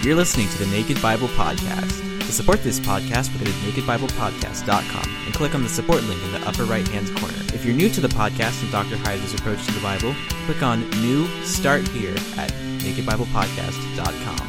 You're listening to the Naked Bible Podcast. To support this podcast, go to nakedbiblepodcast.com and click on the support link in the upper right-hand corner. If you're new to the podcast and Dr. Heiser's approach to the Bible, click on New Start Here at nakedbiblepodcast.com.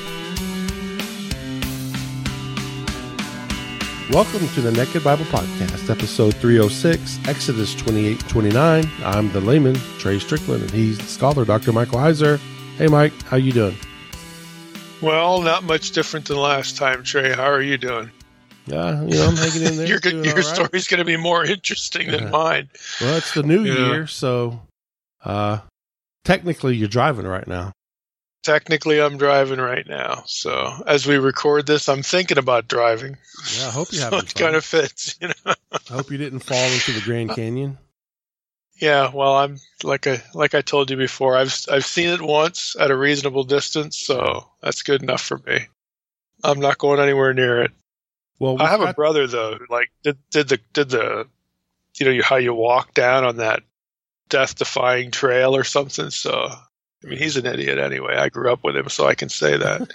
Welcome to the Naked Bible Podcast, episode 306, Exodus 28-29. I'm the layman, Trey Strickland, and he's the scholar, Dr. Michael Heiser. Hey, Mike, how you doing? Well, not much different than last time, Trey. How are you doing? Yeah, I'm hanging in there. Your story's going to be more interesting than mine. Well, it's the new year, so technically you're driving right now. Technically, I'm driving right now. So as we record this, I'm thinking about driving. Yeah, I hope you have fun. It kind of fits, I hope you didn't fall into the Grand Canyon. Yeah, well, I'm like I told you before, I've seen it once at a reasonable distance, so that's good enough for me. I'm not going anywhere near it. Well, I have a brother though, who did the how you walk down on that death-defying trail or something. So I mean, he's an idiot anyway. I grew up with him, so I can say that.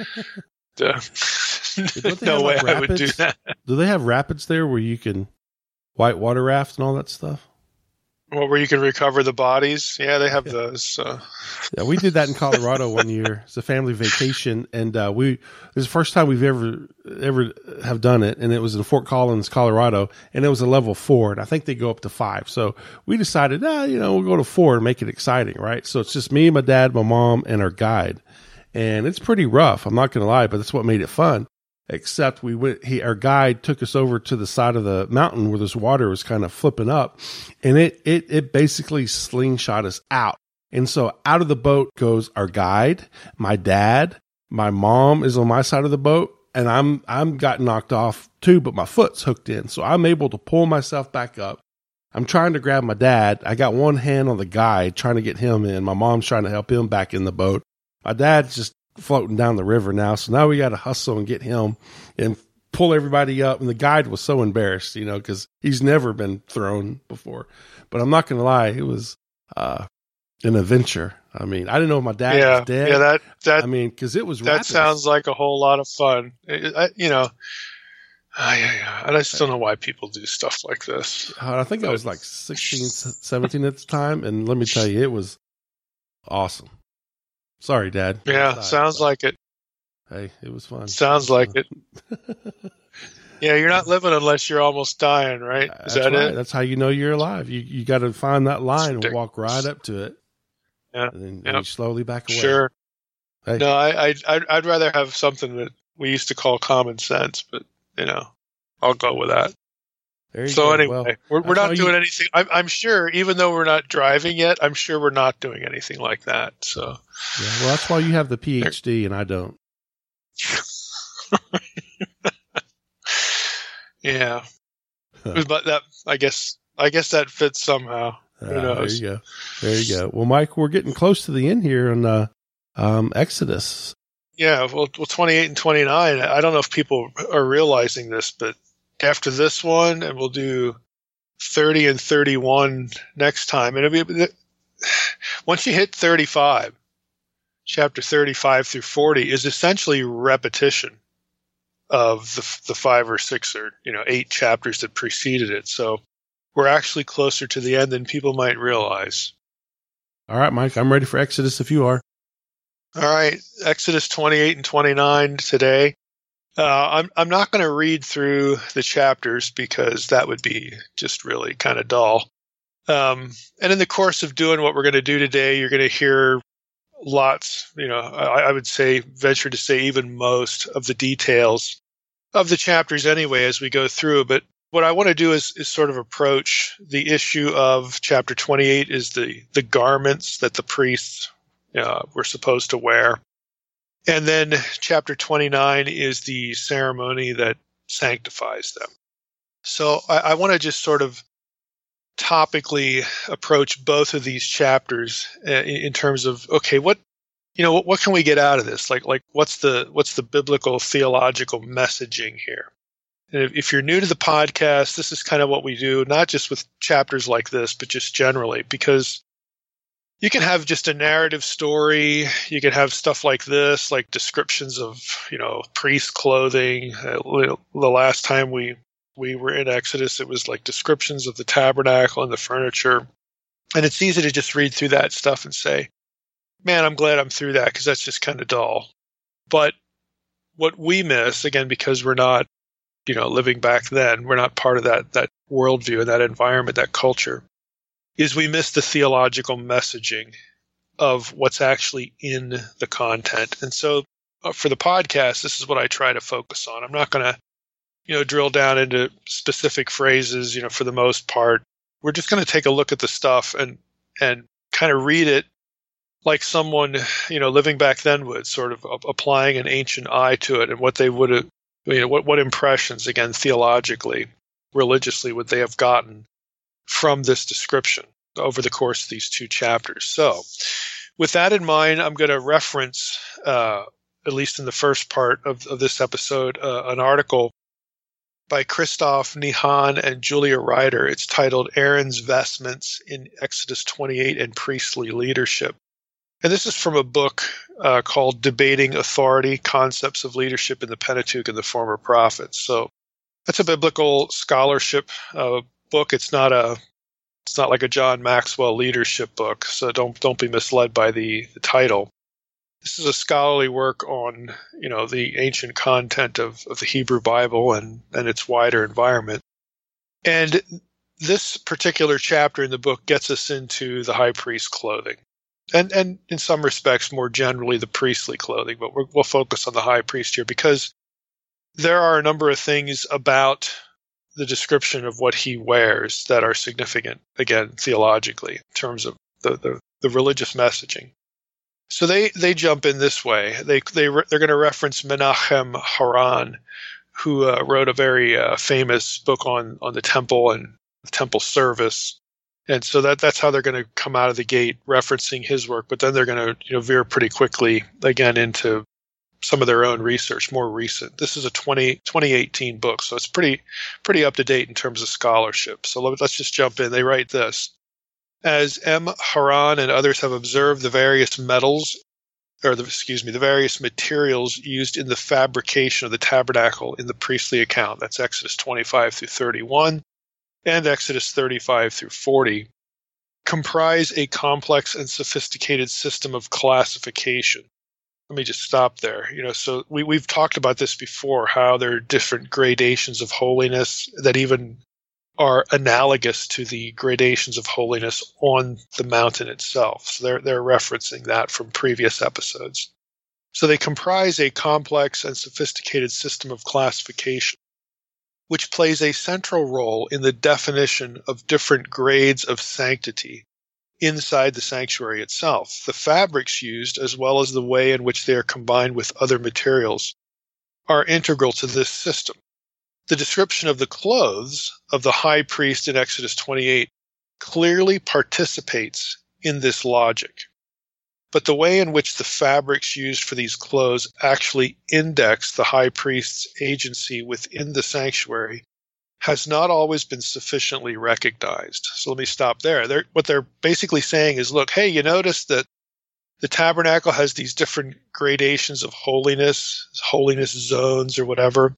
No way I would do that. Do they have rapids there where you can whitewater raft and all that stuff? Well, where you can recover the bodies? Yeah, they have those. Yeah, we did that in Colorado one year. It's a family vacation, and it was the first time we've ever have done it, and it was in Fort Collins, Colorado, and it was a level 4, and I think they go up to 5. So we decided, we'll go to 4 and make it exciting, right? So it's just me, my dad, my mom, and our guide, and it's pretty rough. I'm not going to lie, but that's what made it fun. Except our guide took us over to the side of the mountain where this water was kind of flipping up, and it basically slingshot us out. And so out of the boat goes our guide, my dad, my mom is on my side of the boat, and I'm got knocked off too, but my foot's hooked in. So I'm able to pull myself back up. I'm trying to grab my dad. I got one hand on the guide trying to get him in. My mom's trying to help him back in the boat. My dad's just floating down the river now. So now we got to hustle and get him and pull everybody up. And the guide was so embarrassed, because he's never been thrown before. But I'm not going to lie, it was an adventure. I mean, I didn't know if my dad was dead. Yeah, because it was that rapids. sounds like a whole lot of fun. And I just don't know why people do stuff like this. I think I was like 16, 17 at the time. And let me tell you, it was awesome. Sorry, Dad. Yeah, sounds like it. Hey, it was fun. Sounds like it. Yeah, you're not living unless you're almost dying, right? Is that right. it? That's how you know you're alive. You got to find that line and walk right up to it. Yeah, and then you slowly back away. Sure. Hey. No, I'd rather have something that we used to call common sense, but I'll go with that. So anyway, we're not doing anything. I'm sure, even though we're not driving yet, I'm sure we're not doing anything like that. So, yeah, well, that's why you have the PhD and I don't. Yeah, but that I guess that fits somehow. Who knows? There you go. Well, Mike, we're getting close to the end here on Exodus. Yeah, well, 28 and 29. I don't know if people are realizing this, but after this one, and we'll do 30 and 31 next time. And it'll be once you hit 35, chapter 35 through 40 is essentially repetition of the 5 or 6 or 8 chapters that preceded it. So we're actually closer to the end than people might realize. All right, Mike, I'm ready for Exodus if you are. All right, Exodus 28 and 29 today. I'm not going to read through the chapters because that would be just really kind of dull. And in the course of doing what we're going to do today, you're going to hear lots, I would venture to say even most of the details of the chapters anyway as we go through. But what I want to do is sort of approach the issue of chapter 28 is the garments that the priests were supposed to wear. And then chapter 29 is the ceremony that sanctifies them. So I want to just sort of topically approach both of these chapters in terms of, okay, what can we get out of this? Like what's the biblical theological messaging here? And if you're new to the podcast, this is kind of what we do, not just with chapters like this, but just generally, because you can have just a narrative story. You can have stuff like this, like descriptions of, priest clothing. The last time we were in Exodus, it was like descriptions of the tabernacle and the furniture. And it's easy to just read through that stuff and say, man, I'm glad I'm through that because that's just kind of dull. But what we miss, again, because we're not, living back then, we're not part of that worldview and that environment, that culture, is we miss the theological messaging of what's actually in the content. And so for the podcast, this is what I try to focus on. I'm not going to, drill down into specific phrases, for the most part. We're just going to take a look at the stuff and kind of read it like someone, living back then would, sort of applying an ancient eye to it and what they would have, what impressions, again, theologically, religiously, would they have gotten from this description over the course of these 2 chapters. So with that in mind, I'm going to reference, at least in the first part of this episode, an article by Christoph Nihan and Julia Ryder. It's titled Aaron's Vestments in Exodus 28 and Priestly Leadership. And this is from a book called Debating Authority, Concepts of Leadership in the Pentateuch and the Former Prophets. So that's a biblical scholarship book. It's not like a John Maxwell leadership book, so don't be misled by the title. This is a scholarly work on, the ancient content of the Hebrew Bible and its wider environment. And this particular chapter in the book gets us into the high priest clothing. And in some respects, more generally, the priestly clothing, but we'll focus on the high priest here because there are a number of things about the description of what he wears that are significant, again, theologically, in terms of the religious messaging. So they jump in this way. They're going to reference Menachem Haran, who wrote a very famous book on the temple and the temple service. And so that's how they're going to come out of the gate referencing his work. But then they're going to veer pretty quickly again into some of their own research, more recent. This is a 2018 book, so it's pretty up to date in terms of scholarship. So let's just jump in. They write this. As M. Haran and others have observed the various metals, the various materials used in the fabrication of the tabernacle in the priestly account, that's Exodus 25 through 31 and Exodus 35 through 40, comprise a complex and sophisticated system of classification. Let me just stop there. So we've talked about this before, how there are different gradations of holiness that even are analogous to the gradations of holiness on the mountain itself. So they're referencing that from previous episodes. So they comprise a complex and sophisticated system of classification, which plays a central role in the definition of different grades of sanctity inside the sanctuary itself. The fabrics used, as well as the way in which they are combined with other materials, are integral to this system. The description of the clothes of the high priest in Exodus 28 clearly participates in this logic. But the way in which the fabrics used for these clothes actually index the high priest's agency within the sanctuary has not always been sufficiently recognized. So let me stop there. What they're basically saying is, look, hey, you notice that the tabernacle has these different gradations of holiness zones or whatever.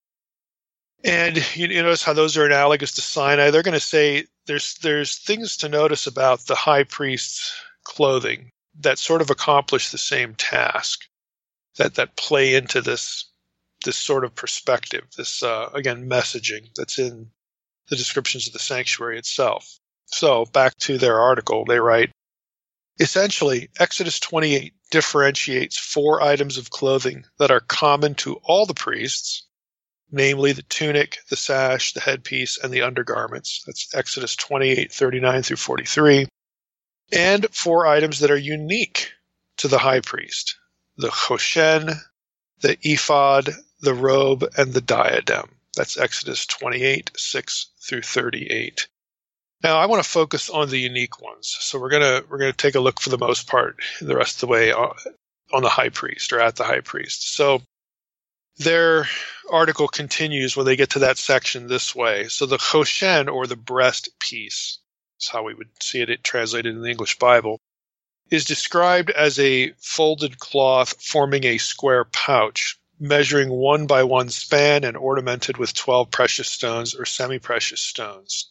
And you notice how those are analogous to Sinai. They're going to say there's things to notice about the high priest's clothing that sort of accomplish the same task, that play into this sort of perspective, this, again, messaging that's in the descriptions of the sanctuary itself. So back to their article, they write, essentially, Exodus 28 differentiates 4 items of clothing that are common to all the priests, namely the tunic, the sash, the headpiece, and the undergarments. That's Exodus 28, 39 through 43. And 4 items that are unique to the high priest: the choshen, the ephod, the robe, and the diadem. That's Exodus 28, 6 through 38. Now, I want to focus on the unique ones. So we're gonna take a look for the most part the rest of the way on the high priest, or at the high priest. So their article continues when they get to that section this way. So the choshen, or the breast piece, is how we would see it translated in the English Bible, is described as a folded cloth forming a square pouch, measuring 1 by 1 span and ornamented with 12 precious stones or semi-precious stones,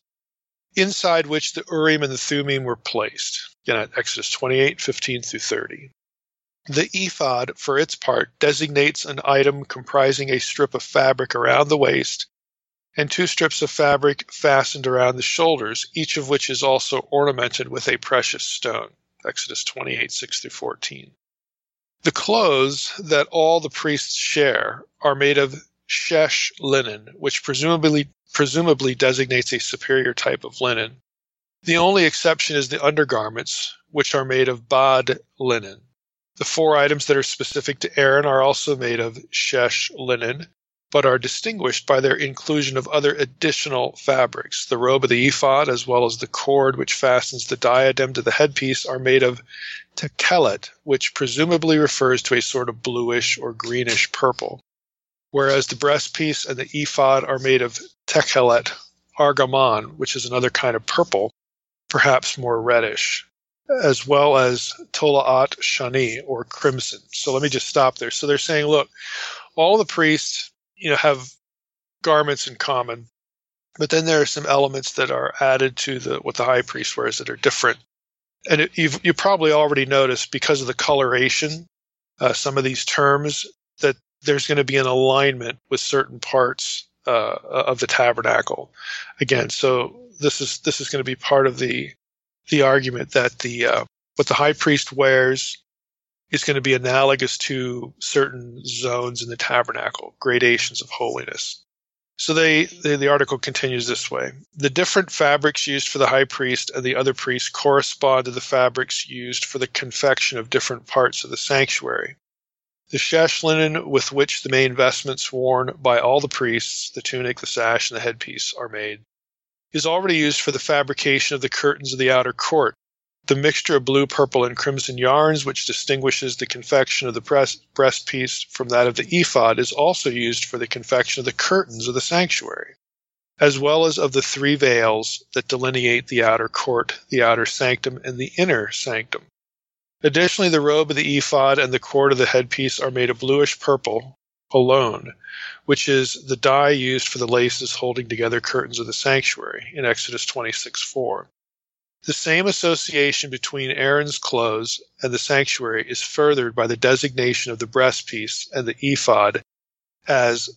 inside which the Urim and the Thummim were placed. Again, at Exodus 28, 15 through 30. The ephod, for its part, designates an item comprising a strip of fabric around the waist and 2 strips of fabric fastened around the shoulders, each of which is also ornamented with a precious stone. Exodus 28, 6 through 14. The clothes that all the priests share are made of shesh linen, which presumably designates a superior type of linen. The only exception is the undergarments, which are made of bad linen. The 4 items that are specific to Aaron are also made of shesh linen, but are distinguished by their inclusion of other additional fabrics. The robe of the ephod, as well as the cord which fastens the diadem to the headpiece, are made of techelet, which presumably refers to a sort of bluish or greenish purple, whereas the breastpiece and the ephod are made of techelet argamon, which is another kind of purple, perhaps more reddish, as well as tolaat shani, or crimson. So let me just stop there. So they're saying, look, all the priests have garments in common, but then there are some elements that are added to what the high priest wears that are different. And you probably already noticed, because of the coloration, some of these terms, that there's going to be an alignment with certain parts of the tabernacle. Again, so this is going to be part of the argument that what the high priest wears is going to be analogous to certain zones in the tabernacle, gradations of holiness. So the article continues this way. The different fabrics used for the high priest and the other priests correspond to the fabrics used for the confection of different parts of the sanctuary. The shesh linen with which the main vestments worn by all the priests, the tunic, the sash, and the headpiece, are made, is already used for the fabrication of the curtains of the outer court. The mixture of blue, purple, and crimson yarns, which distinguishes the confection of the breastpiece from that of the ephod, is also used for the confection of the curtains of the sanctuary, as well as of the 3 veils that delineate the outer court, the outer sanctum, and the inner sanctum. Additionally, the robe of the ephod and the cord of the headpiece are made of bluish purple alone, which is the dye used for the laces holding together curtains of the sanctuary in Exodus 26:4. The same association between Aaron's clothes and the sanctuary is furthered by the designation of the breastpiece and the ephod as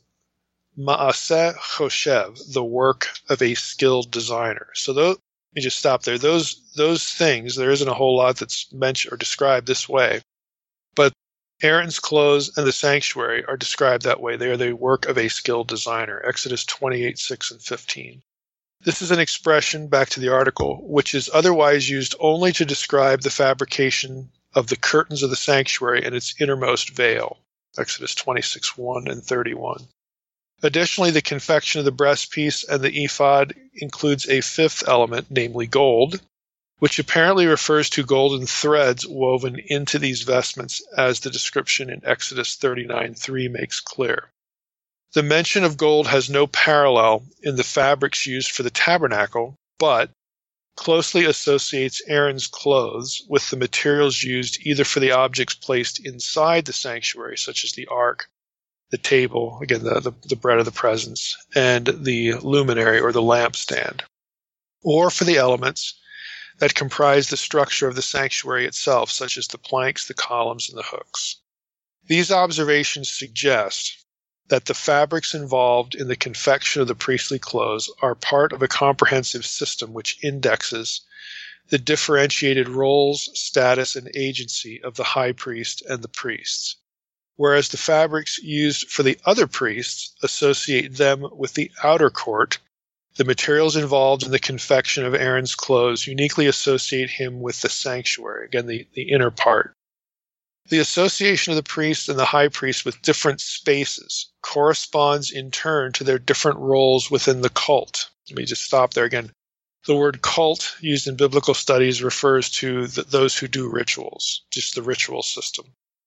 ma'aseh choshev, the work of a skilled designer. So let me just stop there. Those things, there isn't a whole lot that's mentioned or described this way, but Aaron's clothes and the sanctuary are described that way. They are the work of a skilled designer. Exodus 28, 6 and 15. This is an expression, back to the article, which is otherwise used only to describe the fabrication of the curtains of the sanctuary and its innermost veil. Exodus 26:1 and 31. Additionally, the confection of the breastpiece and the ephod includes a 5th element, namely gold, which apparently refers to golden threads woven into these vestments, as the description in Exodus 39:3 makes clear. The mention of gold has no parallel in the fabrics used for the tabernacle, but closely associates Aaron's clothes with the materials used either for the objects placed inside the sanctuary, such as the ark, the table, again, the bread of the presence, and the luminary or the lampstand, or for the elements that comprise the structure of the sanctuary itself, such as the planks, the columns, and the hooks. These observations suggest that the fabrics involved in the confection of the priestly clothes are part of a comprehensive system which indexes the differentiated roles, status, and agency of the high priest and the priests, whereas the fabrics used for the other priests associate them with the outer court. The materials involved in the confection of Aaron's clothes uniquely associate him with the sanctuary, again, the inner part. The association of the priest and the high priest with different spaces corresponds in turn to their different roles within the cult. Let me just stop there again. The word cult used in biblical studies refers to those who do rituals, just the ritual system.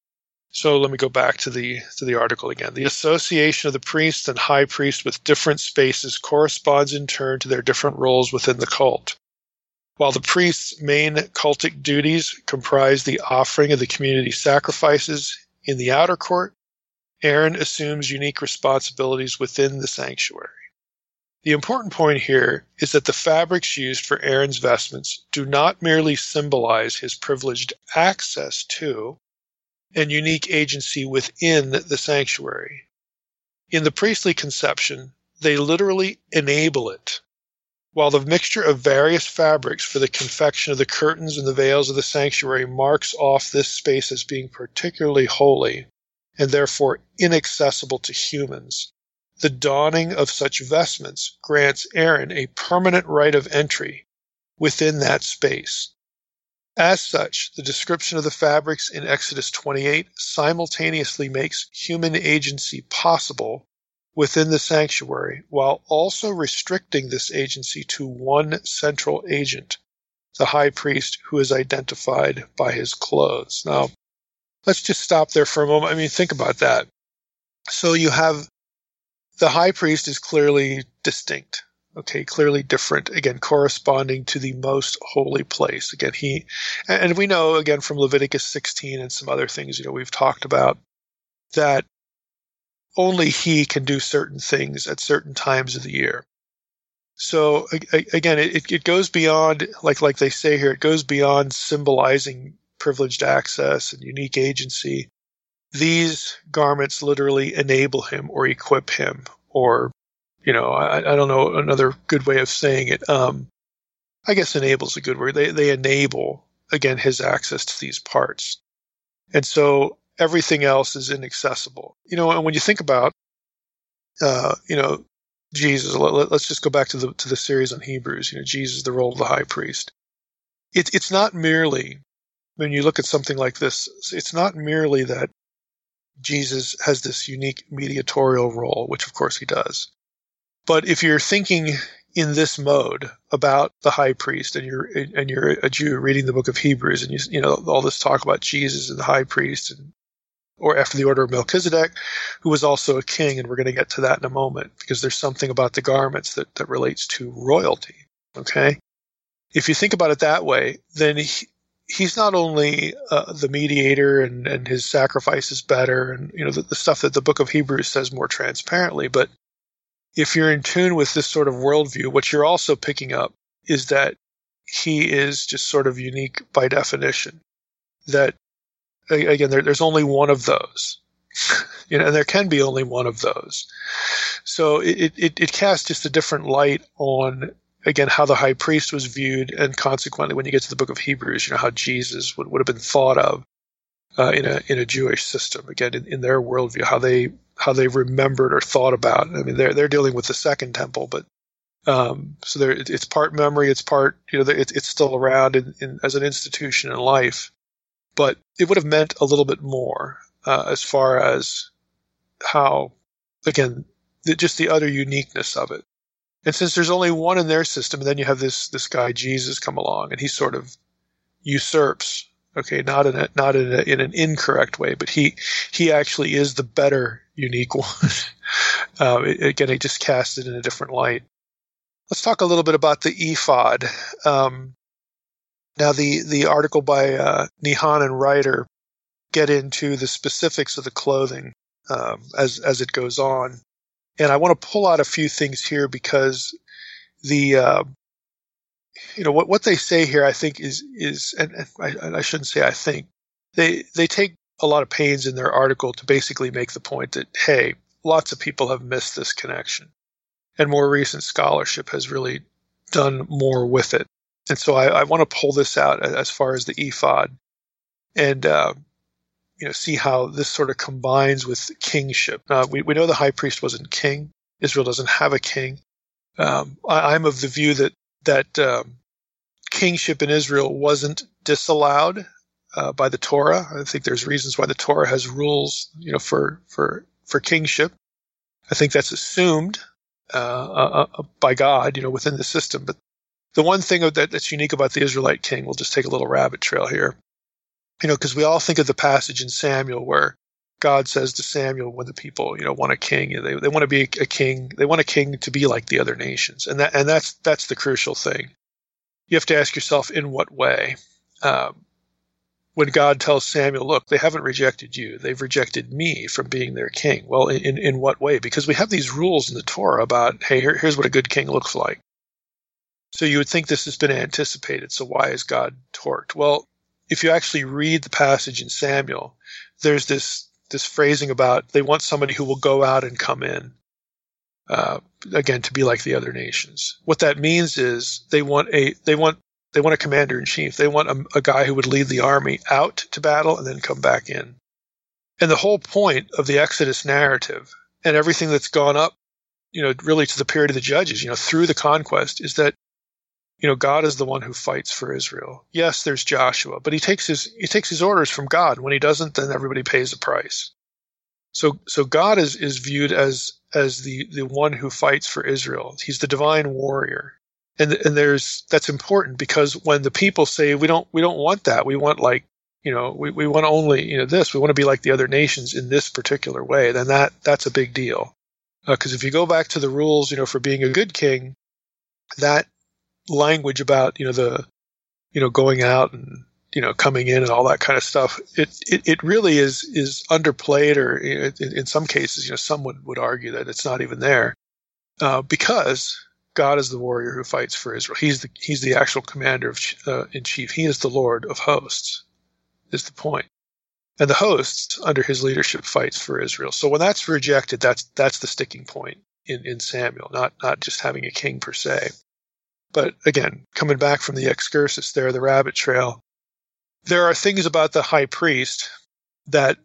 So let me go back to the article again. The association of the priest and high priest with different spaces corresponds in turn to their different roles within the cult. While the priest's main cultic duties comprise the offering of the community sacrifices in the outer court, Aaron assumes unique responsibilities within the sanctuary. The important point here is that the fabrics used for Aaron's vestments do not merely symbolize his privileged access to and unique agency within the sanctuary. In the priestly conception, they literally enable it. While the mixture of various fabrics for the confection of the curtains and the veils of the sanctuary marks off this space as being particularly holy and therefore inaccessible to humans, the donning of such vestments grants Aaron a permanent right of entry within that space. As such, the description of the fabrics in Exodus 28 simultaneously makes human agency possible within the sanctuary, while also restricting this agency to one central agent, the high priest, who is identified by his clothes. Now, let's just stop there for a moment. I mean, think about that. So you have the high priest is clearly distinct, okay, clearly different, again, corresponding to the most holy place. Again, and we know, again, from Leviticus 16 and some other things, we've talked about, that only he can do certain things at certain times of the year. So again, it goes beyond, like they say here, it goes beyond symbolizing privileged access and unique agency. These garments literally enable him or equip him, or, I don't know another good way of saying it. I guess enable is a good word. They enable, again, his access to these parts. And so everything else is inaccessible. And when you think about, Jesus, let's just go back to the series on Hebrews, Jesus, the role of the high priest. It's not merely, when you look at something like this, it's not merely that Jesus has this unique mediatorial role, which of course he does. But if you're thinking in this mode about the high priest, and you're a Jew reading the book of Hebrews, and you know all this talk about Jesus and the high priest, or after the order of Melchizedek, who was also a king, and we're going to get to that in a moment, because there's something about the garments that relates to royalty. Okay, if you think about it that way, then he's not only the mediator, and his sacrifice is better, and the stuff that the book of Hebrews says more transparently, but if you're in tune with this sort of worldview, what you're also picking up is that he is just sort of unique by definition. That, again, there's only one of those, and there can be only one of those. So it casts just a different light on, again, how the high priest was viewed, and consequently, when you get to the book of Hebrews, how Jesus would have been thought of in a Jewish system. Again, in their worldview, how they remembered or thought about. I mean, they're dealing with the second temple, but so it's part memory, it's part it's still around as an institution in life, but it would have meant a little bit more as far as how, again, just the utter uniqueness of it. And since there's only one in their system, and then you have this guy Jesus come along, and he sort of usurps. Okay, not in an incorrect way, but he actually is the better unique one. Again, he just casts it in a different light. Let's talk a little bit about the ephod. Now, the article by Nihan and Ryder get into the specifics of the clothing as it goes on, and I want to pull out a few things here, because what they say here, I think is, and I shouldn't say I think, they take a lot of pains in their article to basically make the point that, hey, lots of people have missed this connection, and more recent scholarship has really done more with it. And so I want to pull this out as far as the ephod, and see how this sort of combines with kingship. We know the high priest wasn't king. Israel doesn't have a king. I'm of the view that kingship in Israel wasn't disallowed by the Torah. I think there's reasons why the Torah has rules, for kingship. I think that's assumed by God, within the system. But the one thing that's unique about the Israelite king, we'll just take a little rabbit trail here, because we all think of the passage in Samuel where God says to Samuel, when the people, want a king, they want to be a king. They want a king to be like the other nations, and that's the crucial thing. you have to ask yourself, in what way? When God tells Samuel, look, they haven't rejected you. They've rejected me from being their king. Well, in what way? Because we have these rules in the Torah about, hey, here's what a good king looks like. So you would think this has been anticipated. So why is God torqued? Well, if you actually read the passage in Samuel, there's this phrasing about they want somebody who will go out and come in, again, to be like the other nations. What that means is they want a commander-in-chief. They want a guy who would lead the army out to battle and then come back in. And the whole point of the Exodus narrative and everything that's gone up, really to the period of the Judges, through the conquest, is that, God is the one who fights for Israel. Yes, there's Joshua, but he takes his orders from God. When he doesn't, then everybody pays a price. So God is viewed as the one who fights for Israel. He's the divine warrior. And that's important, because when the people say we don't want that, we want we want only this, we want to be like the other nations in this particular way, then that's a big deal. Because if you go back to the rules, for being a good king, that language about going out and coming in and all that kind of stuff, it really is underplayed, or in some cases, someone would argue that it's not even there, because God is the warrior who fights for Israel. He's the actual commander in chief. He is the Lord of hosts, is the point. And the hosts under his leadership fights for Israel. So when that's rejected, that's the sticking point in Samuel, not just having a king per se. But again, coming back from the excursus there, the rabbit trail, there are things about the high priest that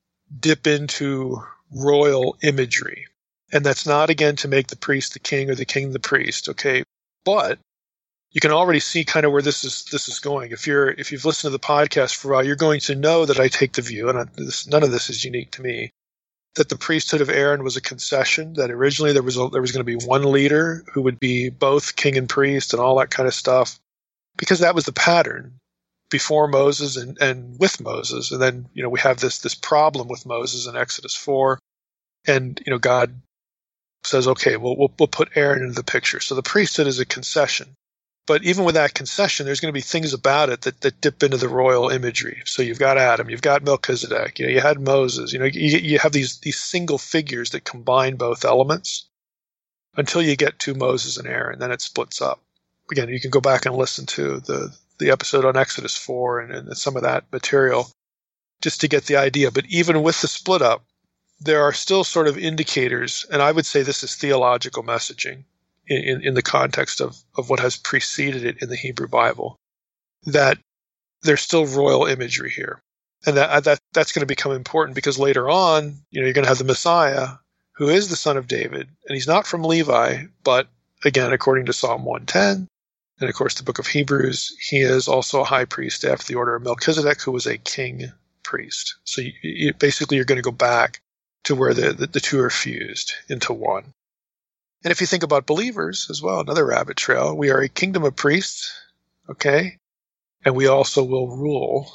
dip into royal imagery. And that's not, again, to make the priest the king or the king the priest, okay? But you can already see kind of where this is going. If you've listened to the podcast for a while, you're going to know that I take the view, and none of this is unique to me, that the priesthood of Aaron was a concession, that originally there was going to be one leader who would be both king and priest and all that kind of stuff, because that was the pattern before Moses and with Moses. And then, we have this problem with Moses in Exodus 4, and, God says, okay, we'll put Aaron into the picture. So the priesthood is a concession. But even with that concession, there's going to be things about it that dip into the royal imagery. So you've got Adam, you've got Melchizedek, you had Moses, you have these single figures that combine both elements until you get to Moses and Aaron. Then it splits up. Again, you can go back and listen to the episode on Exodus 4 and some of that material just to get the idea. But even with the split up, there are still sort of indicators, and I would say this is theological messaging in the context of what has preceded it in the Hebrew Bible, that there's still royal imagery here. And that's going to become important, because later on, you're going to have the Messiah, who is the son of David, and he's not from Levi, but again, according to Psalm 110, and of course the book of Hebrews, he is also a high priest after the order of Melchizedek, who was a king priest. So basically you're going to go back to where the two are fused into one. And if you think about believers as well, another rabbit trail, we are a kingdom of priests, okay? And we also will rule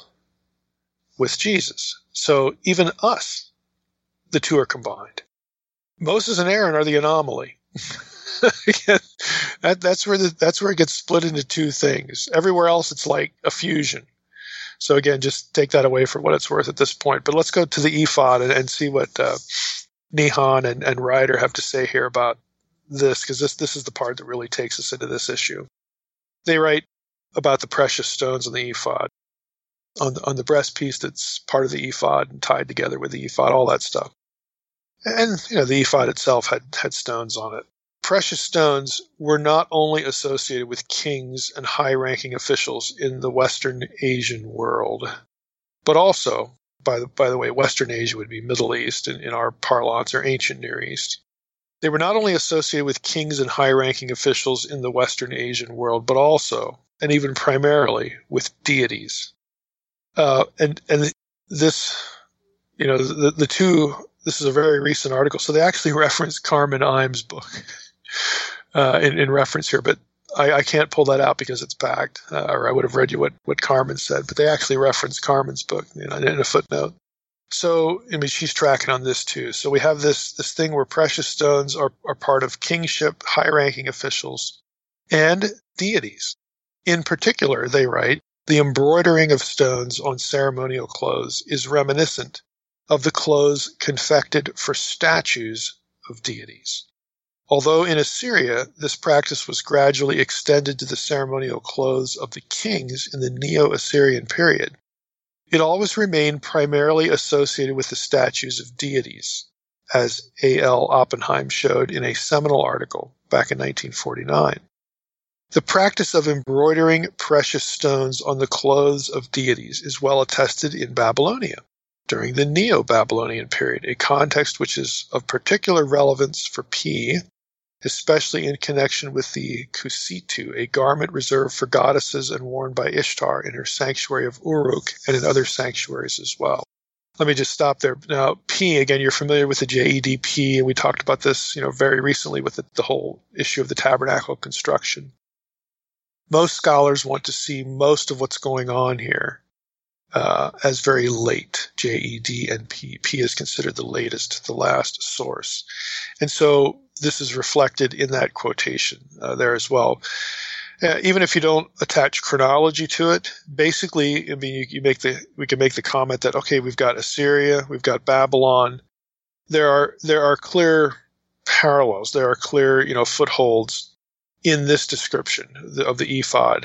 with Jesus. So even us, the two are combined. Moses and Aaron are the anomaly. That's where it gets split into two things. Everywhere else, it's like a fusion. So again, just take that away for what it's worth at this point. But let's go to the ephod and see what Nehan and Ryder have to say here about this, because this is the part that really takes us into this issue. They write about the precious stones on the ephod, on the breast piece that's part of the ephod and tied together with the ephod, all that stuff. And the ephod itself had stones on it. Precious stones were not only associated with kings and high-ranking officials in the Western Asian world, but also, by the way, Western Asia would be Middle East in our parlance, or ancient Near East. They were not only associated with kings and high-ranking officials in the Western Asian world, but also, and even primarily, with deities. And this, the two, this is a very recent article, so they actually reference Carmen Imes' book in reference here, but I can't pull that out because it's backed, or I would have read you what Carmen said, but they actually reference Carmen's book in a footnote. So, she's tracking on this too. So we have this thing where precious stones are part of kingship, high-ranking officials, and deities. In particular, they write, the embroidering of stones on ceremonial clothes is reminiscent of the clothes confected for statues of deities. Although in Assyria, this practice was gradually extended to the ceremonial clothes of the kings in the Neo-Assyrian period, it always remained primarily associated with the statues of deities, as A.L. Oppenheim showed in a seminal article back in 1949. The practice of embroidering precious stones on the clothes of deities is well attested in Babylonia during the Neo-Babylonian period, a context which is of particular relevance for P, especially in connection with the kusitu, a garment reserved for goddesses and worn by Ishtar in her sanctuary of Uruk and in other sanctuaries as well. Let me just stop there. Now, P, again, you're familiar with the JEDP, and we talked about this, very recently with the whole issue of the tabernacle construction. Most scholars want to see most of what's going on here as very late, JEDNP. P is considered the latest, the last source. And so this is reflected in that quotation there as well. Even if you don't attach chronology to it, basically, I mean, we can make the comment that, okay, we've got Assyria, we've got Babylon. There are clear parallels. There are clear, footholds in this description of the ephod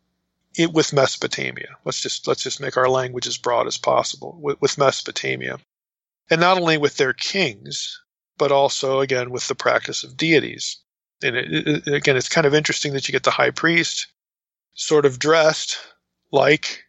with Mesopotamia. Let's just make our language as broad as possible with Mesopotamia, and not only with their kings, but also again with the practice of deities. And again, it's kind of interesting that you get the high priest sort of dressed like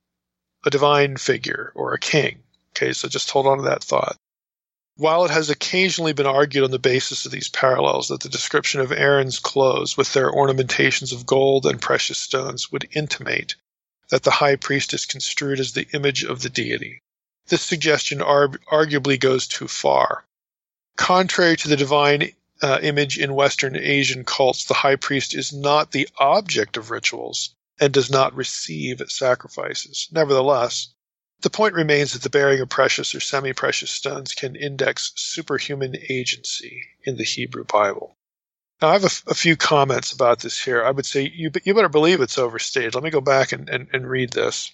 a divine figure or a king. Okay, so just hold on to that thought. While it has occasionally been argued on the basis of these parallels that the description of Aaron's clothes with their ornamentations of gold and precious stones would intimate that the high priest is construed as the image of the deity, this suggestion arguably goes too far. Contrary to the divine image in Western Asian cults, the high priest is not the object of rituals and does not receive sacrifices. Nevertheless, the point remains that the bearing of precious or semi-precious stones can index superhuman agency in the Hebrew Bible. Now, I have a few comments about this here. I would say you better believe it's overstated. Let me go back and read this.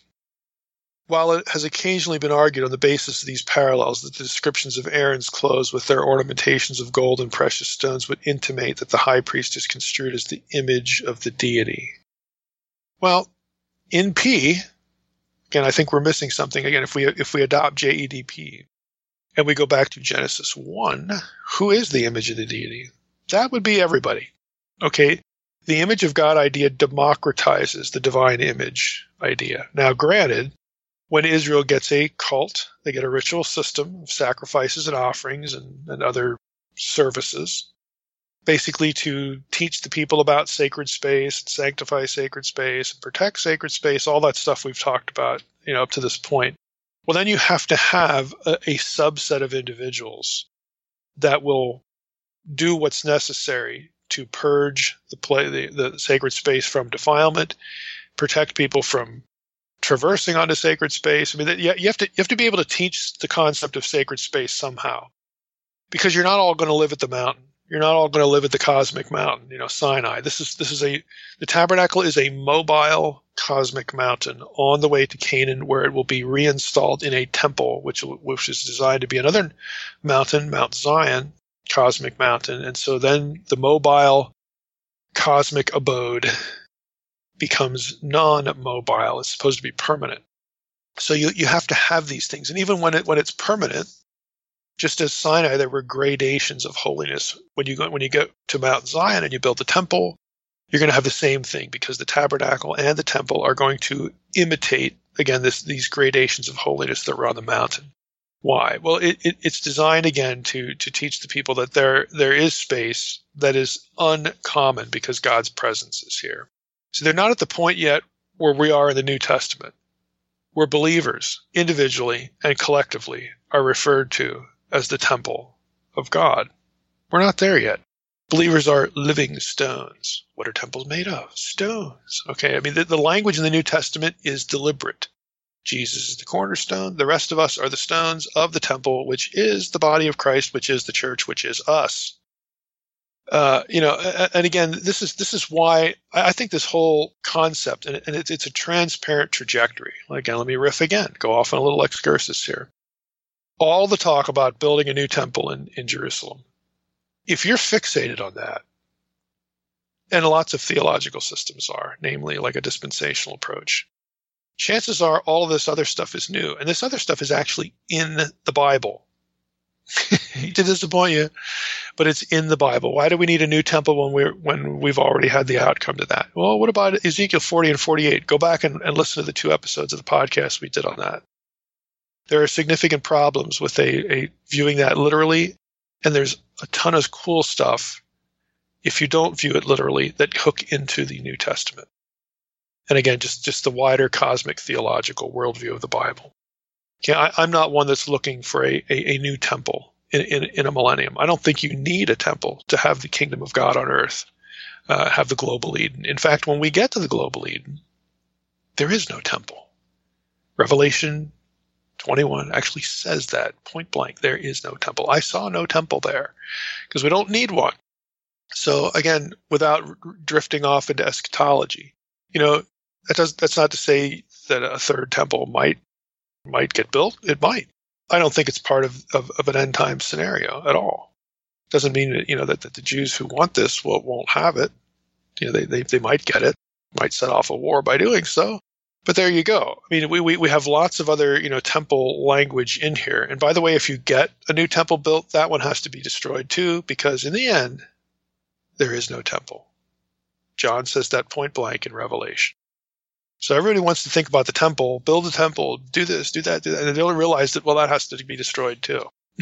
While it has occasionally been argued on the basis of these parallels that the descriptions of Aaron's clothes with their ornamentations of gold and precious stones would intimate that the high priest is construed as the image of the deity. Well, in P, again, I think we're missing something. Again, if we adopt JEDP and we go back to Genesis 1, who is the image of the deity? That would be everybody. Okay, the image of God idea democratizes the divine image idea. Now, granted, when Israel gets a cult, they get a ritual system of sacrifices and offerings and other services, basically to teach the people about sacred space, and sanctify sacred space, and protect sacred space, all that stuff we've talked about, up to this point. Well, then you have to have a subset of individuals that will do what's necessary to purge the sacred space from defilement, protect people from traversing onto sacred space. I mean, you have to be able to teach the concept of sacred space somehow, because you're not all going to live at the mountain. You're not all going to live at the cosmic mountain, Sinai. The tabernacle is a mobile cosmic mountain on the way to Canaan, where it will be reinstalled in a temple, which is designed to be another mountain, Mount Zion, cosmic mountain. And so then the mobile cosmic abode becomes non-mobile. It's supposed to be permanent. So you have to have these things. And even when it's permanent, just as Sinai, there were gradations of holiness. When you go to Mount Zion and you build the temple, you're going to have the same thing, because the tabernacle and the temple are going to imitate, again, these gradations of holiness that were on the mountain. Why? Well, it's designed, again, to teach the people that there is space that is uncommon because God's presence is here. So they're not at the point yet where we are in the New Testament, where believers, individually and collectively, are referred to as the temple of God. We're not there yet. Believers are living stones. What are temples made of? Stones. Okay, I mean, the language in the New Testament is deliberate. Jesus is the cornerstone. The rest of us are the stones of the temple, which is the body of Christ, which is the church, which is us. And again, this is why I think this whole concept, and it's a transparent trajectory. Again, let me riff again, go off on a little excursus here. All the talk about building a new temple in Jerusalem, if you're fixated on that, and lots of theological systems are, namely like a dispensational approach, chances are all of this other stuff is new, and this other stuff is actually in the Bible. To disappoint you, but it's in the Bible. Why do we need a new temple when we've already had the outcome to that? Well, what about Ezekiel 40 and 48? Go back and listen to the 2 episodes of the podcast we did on that. There are significant problems with a viewing that literally, and there's a ton of cool stuff if you don't view it literally that hook into the New Testament. And again, just the wider cosmic theological worldview of the Bible. Okay, I'm not one that's looking for a new temple in a millennium. I don't think you need a temple to have the kingdom of God on earth, have the global Eden. In fact, when we get to the global Eden, there is no temple. Revelation 21 actually says that point blank. There is no temple. I saw no temple there because we don't need one. So again, without drifting off into eschatology, that's not to say that a third temple might get built. It might. I don't think it's part of an end time scenario at all. Doesn't mean that the Jews who want this won't have it. They might get it, might set off a war by doing so. But there you go. I mean, we have lots of other temple language in here. And by the way, if you get a new temple built, that one has to be destroyed too, because in the end, there is no temple. John says that point blank in Revelation. So everybody wants to think about the temple, build a temple, do this, do that, and they don't realize that, well, that has to be destroyed too.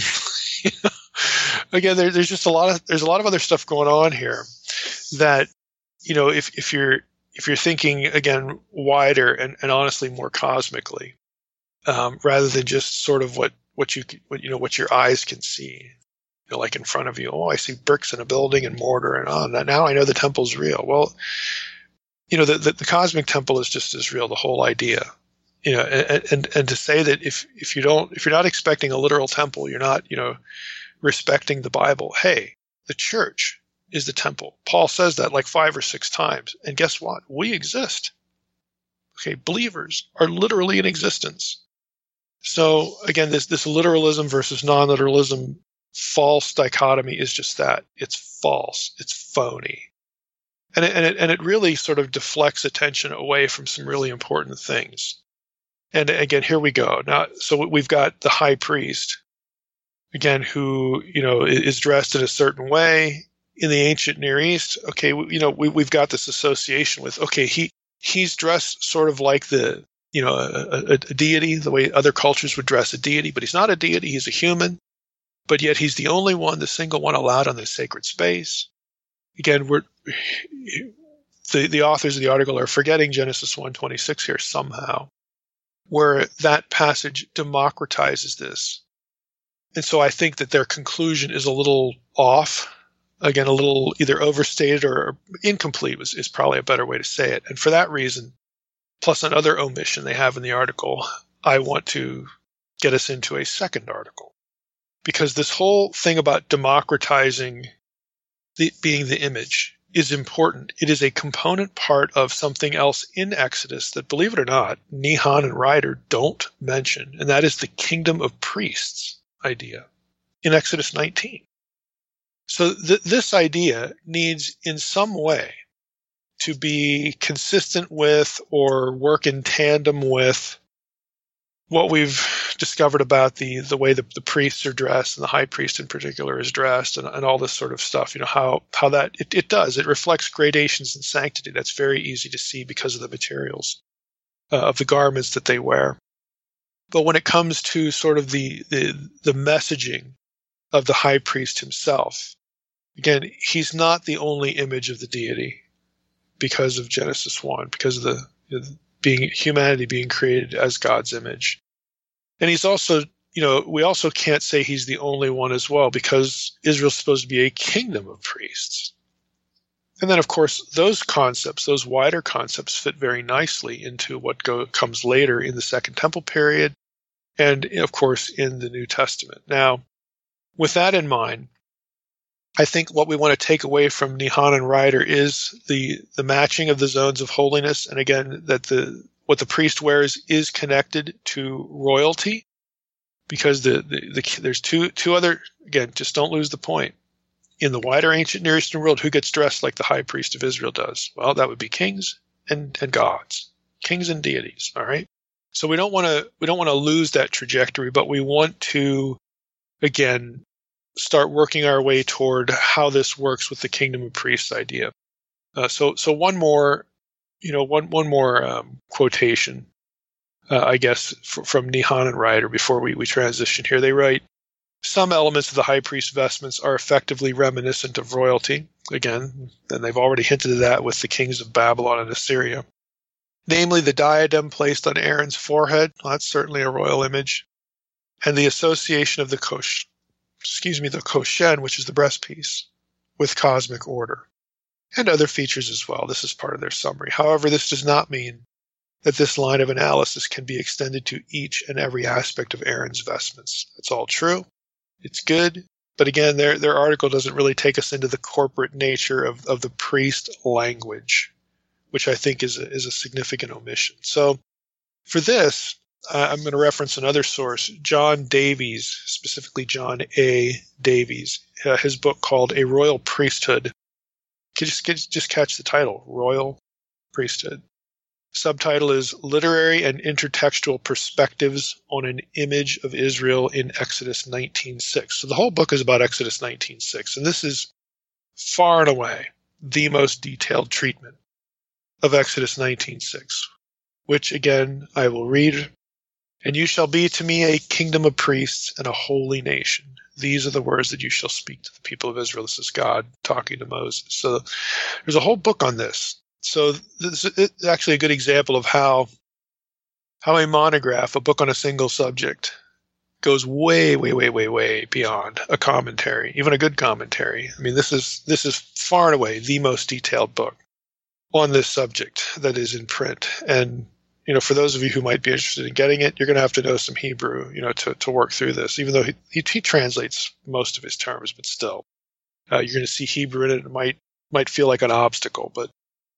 Again, there's just a lot of other stuff going on here that, if you're thinking again wider and honestly more cosmically, rather than just sort of what your eyes can see, like in front of you. Oh, I see bricks in a building and mortar, and now I know the temple's real. Well, the cosmic temple is just as real, the whole idea. And to say that if you're not expecting a literal temple, you're not, respecting the Bible. Hey, the church is the temple. Paul says that like 5 or 6 times. And guess what? We exist. Okay, believers are literally in existence. So again, this literalism versus non-literalism false dichotomy is just that. It's false. It's phony. And it really sort of deflects attention away from some really important things. And again, here we go. Now, so we've got the high priest, again, who, is dressed in a certain way in the ancient Near East. Okay, we've got this association with, okay, he's dressed sort of like a deity, the way other cultures would dress a deity, but he's not a deity, he's a human. But yet he's the only one, the single one allowed on this sacred space. Again, the authors of the article are forgetting Genesis 1:26 here somehow, where that passage democratizes this. And so I think that their conclusion is a little off, again, a little either overstated or incomplete is probably a better way to say it. And for that reason, plus another omission they have in the article, I want to get us into a second article. Because this whole thing about democratizing being the image is important. It is a component part of something else in Exodus that, believe it or not, Nehan and Ryder don't mention, and that is the kingdom of priests idea in Exodus 19. So this idea needs in some way to be consistent with or work in tandem with what we've discovered about the way the priests are dressed, and the high priest in particular is dressed, and all this sort of stuff. How that it does. It reflects gradations in sanctity. That's very easy to see because of the materials of the garments that they wear. But when it comes to sort of the messaging of the high priest himself, again, he's not the only image of the deity because of Genesis 1, because of the humanity being created as God's image. And he's also, we also can't say he's the only one as well, because Israel's supposed to be a kingdom of priests. And then, of course, those concepts, those wider concepts, fit very nicely into what comes later in the Second Temple period and, of course, in the New Testament. Now, with that in mind, I think what we want to take away from Nehanan Rider is the matching of the zones of holiness, and again, that what the priest wears is connected to royalty, because there's two other, again, just don't lose the point. In the wider ancient Near Eastern world, who gets dressed like the high priest of Israel does? Well, that would be kings and gods, kings and deities. All right. So we don't want to lose that trajectory, but we want to, again, start working our way toward how this works with the kingdom of priests idea. So one more quotation, I guess, from Nehanan Rider before we transition here. They write, some elements of the high priest vestments are effectively reminiscent of royalty. Again, and they've already hinted at that with the kings of Babylon and Assyria. Namely, the diadem placed on Aaron's forehead. Well, that's certainly a royal image. And the association of the koshen, which is the breastpiece, with cosmic order. And other features as well. This is part of their summary. However, this does not mean that this line of analysis can be extended to each and every aspect of Aaron's vestments. That's all true. It's good. But again, their article doesn't really take us into the corporate nature of the priest language, which I think is a significant omission. So for this, I'm going to reference another source, John Davies, specifically John A. Davies, his book called A Royal Priesthood. Just catch the title, Royal Priesthood. Subtitle is Literary and Intertextual Perspectives on an Image of Israel in Exodus 19:6. So the whole book is about Exodus 19:6, and this is far and away the most detailed treatment of Exodus 19:6, which again I will read. And you shall be to me a kingdom of priests and a holy nation. These are the words that you shall speak to the people of Israel. This is God talking to Moses. So there's a whole book on this. So this is actually a good example of how a monograph, a book on a single subject, goes way, way, way, way, way beyond a commentary, even a good commentary. I mean, this is far and away the most detailed book on this subject that is in print. And for those of you who might be interested in getting it, you're going to have to know some Hebrew, to work through this. Even though he translates most of his terms, but still, you're going to see Hebrew in it. It might feel like an obstacle, but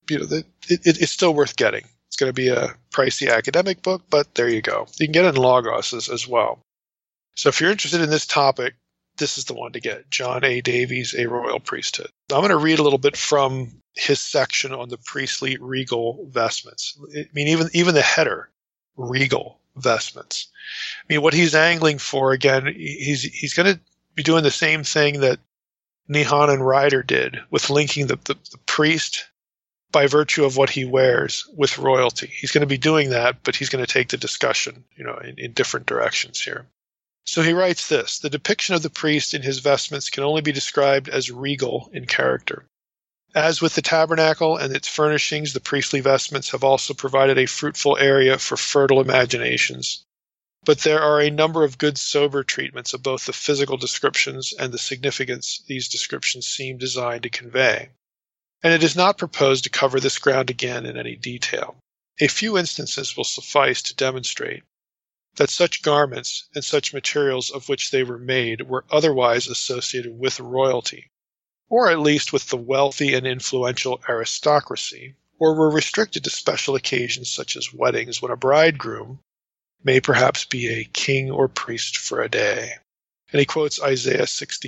it's still worth getting. It's going to be a pricey academic book, but there you go. You can get it in Logos as well. So if you're interested in this topic, this is the one to get. John A. Davies, A Royal Priesthood. I'm going to read a little bit from his section on the priestly regal vestments. I mean, even the header, regal vestments. I mean, what he's angling for, again, he's going to be doing the same thing that Nehanan Rider did with linking the priest by virtue of what he wears with royalty. He's going to be doing that, but he's going to take the discussion, in different directions here. So he writes this: the depiction of the priest in his vestments can only be described as regal in character. As with the tabernacle and its furnishings, the priestly vestments have also provided a fruitful area for fertile imaginations. But there are a number of good sober treatments of both the physical descriptions and the significance these descriptions seem designed to convey. And it is not proposed to cover this ground again in any detail. A few instances will suffice to demonstrate that such garments and such materials of which they were made were otherwise associated with royalty, or at least with the wealthy and influential aristocracy, or were restricted to special occasions such as weddings, when a bridegroom may perhaps be a king or priest for a day. And he quotes Isaiah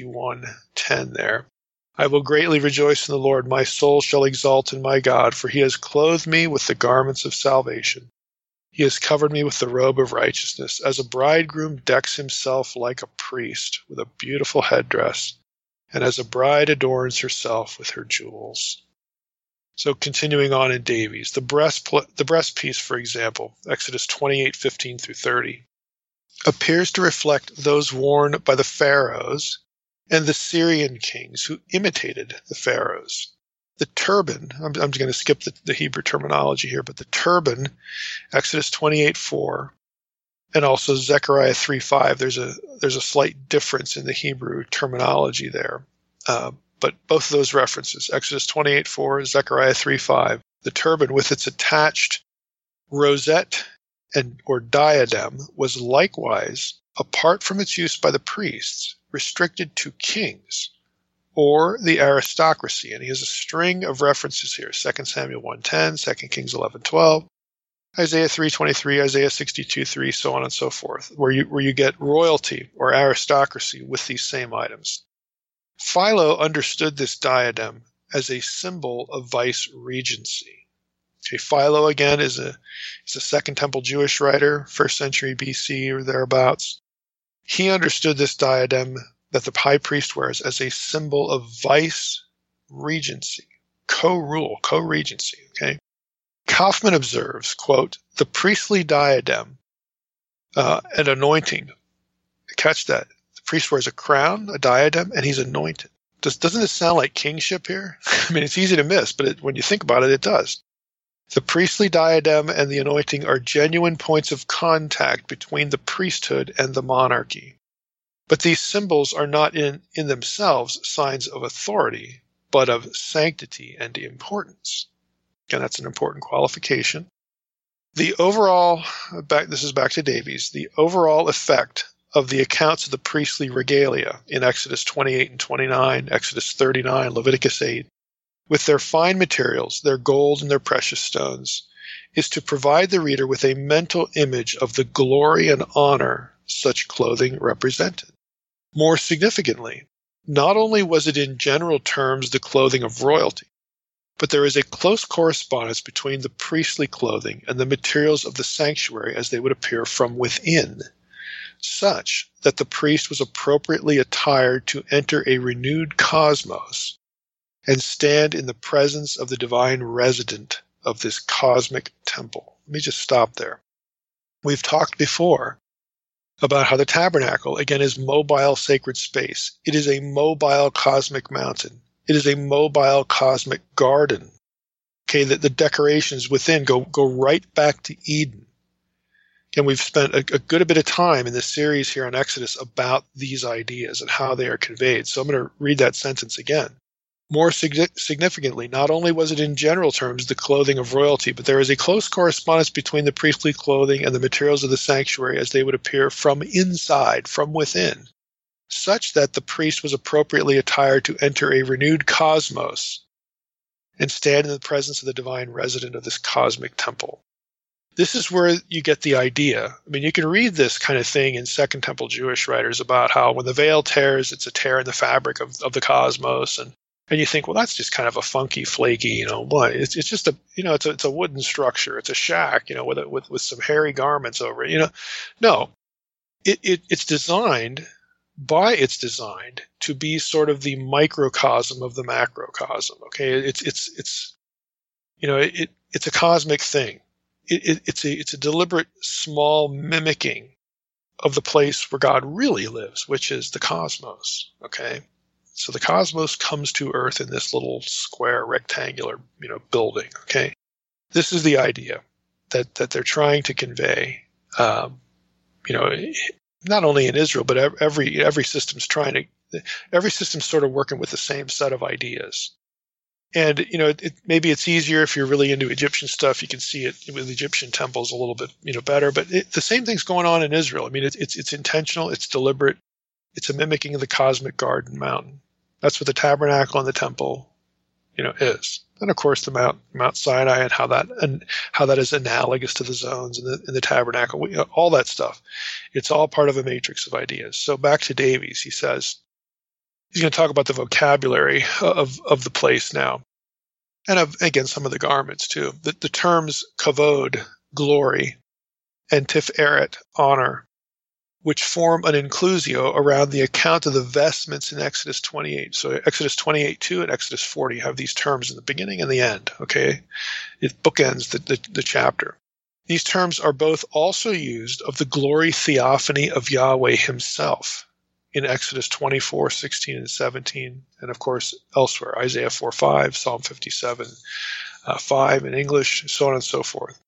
61:10 there. I will greatly rejoice in the Lord. My soul shall exult in my God, for he has clothed me with the garments of salvation. He has covered me with the robe of righteousness, as a bridegroom decks himself like a priest with a beautiful headdress, and as a bride adorns herself with her jewels. So continuing on in Davies, the breastpiece, for example, Exodus 28:15 through 30, appears to reflect those worn by the pharaohs and the Syrian kings who imitated the pharaohs. The turban, I'm going to skip the Hebrew terminology here, but the turban, Exodus 28:4, and also Zechariah 3:5, there's a slight difference in the Hebrew terminology there. But both of those references, Exodus 28:4, Zechariah 3:5, the turban with its attached rosette or diadem was likewise, apart from its use by the priests, restricted to kings, or the aristocracy. And he has a string of references here: 2 Samuel 1:10, 2 Kings 11:12, Isaiah 3:23, Isaiah 62:3, so on and so forth, where you get royalty or aristocracy with these same items. Philo understood this diadem as a symbol of vice regency. Okay, Philo, again, is a Second Temple Jewish writer, 1st century BC or thereabouts. He understood this diadem that the high priest wears as a symbol of vice regency, co-rule, co-regency. Okay. Kaufman observes, quote, "The priestly diadem and anointing." Catch that. The priest wears a crown, a diadem, and he's anointed. Doesn't this sound like kingship here? I mean, it's easy to miss, but when you think about it, it does. The priestly diadem and the anointing are genuine points of contact between the priesthood and the monarchy. But these symbols are not in themselves signs of authority, but of sanctity and importance. Again, that's an important qualification. The overall, this is back to Davies, the overall effect of the accounts of the priestly regalia in Exodus 28 and 29, Exodus 39, Leviticus 8, with their fine materials, their gold and their precious stones, is to provide the reader with a mental image of the glory and honor such clothing represented. More significantly, not only was it in general terms the clothing of royalty, but there is a close correspondence between the priestly clothing and the materials of the sanctuary as they would appear from within, such that the priest was appropriately attired to enter a renewed cosmos and stand in the presence of the divine resident of this cosmic temple. Let me just stop there. We've talked before about how the tabernacle, again, is mobile sacred space. It is a mobile cosmic mountain. It is a mobile cosmic garden. Okay, the decorations within go right back to Eden. And we've spent a good bit of time in this series here on Exodus about these ideas and how they are conveyed. So I'm going to read that sentence again. More significantly, not only was it in general terms the clothing of royalty, but there is a close correspondence between the priestly clothing and the materials of the sanctuary as they would appear from inside, from within, such that the priest was appropriately attired to enter a renewed cosmos and stand in the presence of the divine resident of this cosmic temple. This is where you get the idea. I mean, you can read this kind of thing in Second Temple Jewish writers about how when the veil tears, it's a tear in the fabric of the cosmos, and you think, well, that's just kind of a funky, flaky, it's just a, it's a wooden structure, it's a shack, with some hairy garments over it, No, it's designed to be sort of the microcosm of the macrocosm. Okay, it's a cosmic thing. It's a deliberate small mimicking of the place where God really lives, which is the cosmos. Okay. So the cosmos comes to Earth in this little square, rectangular, building. Okay, this is the idea that they're trying to convey. Not only in Israel, but every system's every system's sort of working with the same set of ideas. And maybe it's easier if you're really into Egyptian stuff. You can see it with Egyptian temples a little bit, better. But the same thing's going on in Israel. I mean, it's intentional, it's deliberate, it's a mimicking of the cosmic garden mountain. That's what the tabernacle and the temple, is. And of course, the Mount Sinai and how that is analogous to the zones in the tabernacle. All that stuff. It's all part of a matrix of ideas. So back to Davies, he says he's going to talk about the vocabulary of the place now, and again some of the garments too. The terms kavod, glory, and tiferet, honor, which form an inclusio around the account of the vestments in Exodus 28. So Exodus 28:2 and Exodus 40 have these terms in the beginning and the end. Okay, it bookends the chapter. These terms are both also used of the glory theophany of Yahweh himself in Exodus 24:16 and 17, and of course elsewhere, Isaiah 4:5, Psalm 57:5 in English, so on and so forth.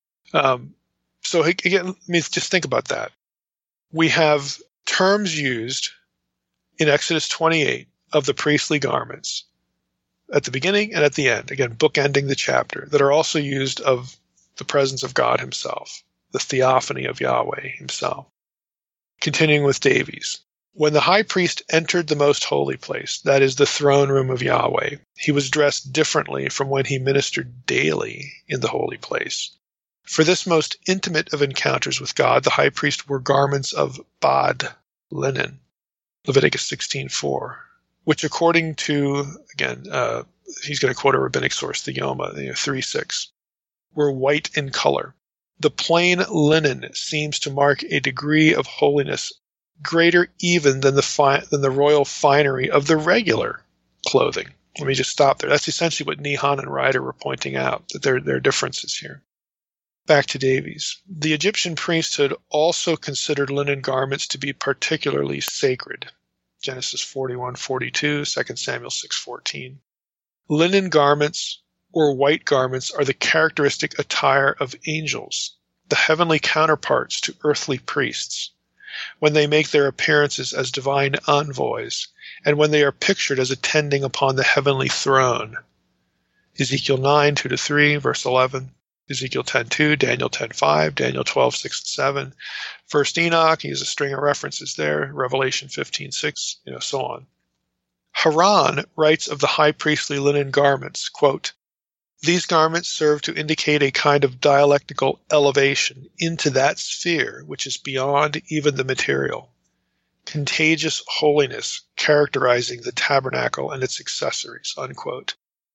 So again, let me just think about that. We have terms used in Exodus 28 of the priestly garments at the beginning and at the end, again, bookending the chapter, that are also used of the presence of God himself, the theophany of Yahweh himself. Continuing with Davies. When the high priest entered the most holy place, that is the throne room of Yahweh, he was dressed differently from when he ministered daily in the holy place. For this most intimate of encounters with God, the high priest wore garments of bad linen, Leviticus 16:4, which according to, again, he's going to quote a rabbinic source, the Yoma, 3:6, were white in color. The plain linen seems to mark a degree of holiness greater even than the royal finery of the regular clothing. Let me just stop there. That's essentially what Nihan and Ryder were pointing out, that there are differences here. Back to Davies. The Egyptian priesthood also considered linen garments to be particularly sacred. Genesis 41:42, 2 Samuel 6:14. Linen garments or white garments are the characteristic attire of angels, the heavenly counterparts to earthly priests, when they make their appearances as divine envoys, and when they are pictured as attending upon the heavenly throne. Ezekiel 9:2-3, verse 11. Ezekiel 10:2, Daniel 10:5, Daniel 12:6-7. First Enoch, he has a string of references there, Revelation 15:6, so on. Haran writes of the high priestly linen garments, quote, "These garments serve to indicate a kind of dialectical elevation into that sphere which is beyond even the material, contagious holiness characterizing the tabernacle and its accessories," unquote.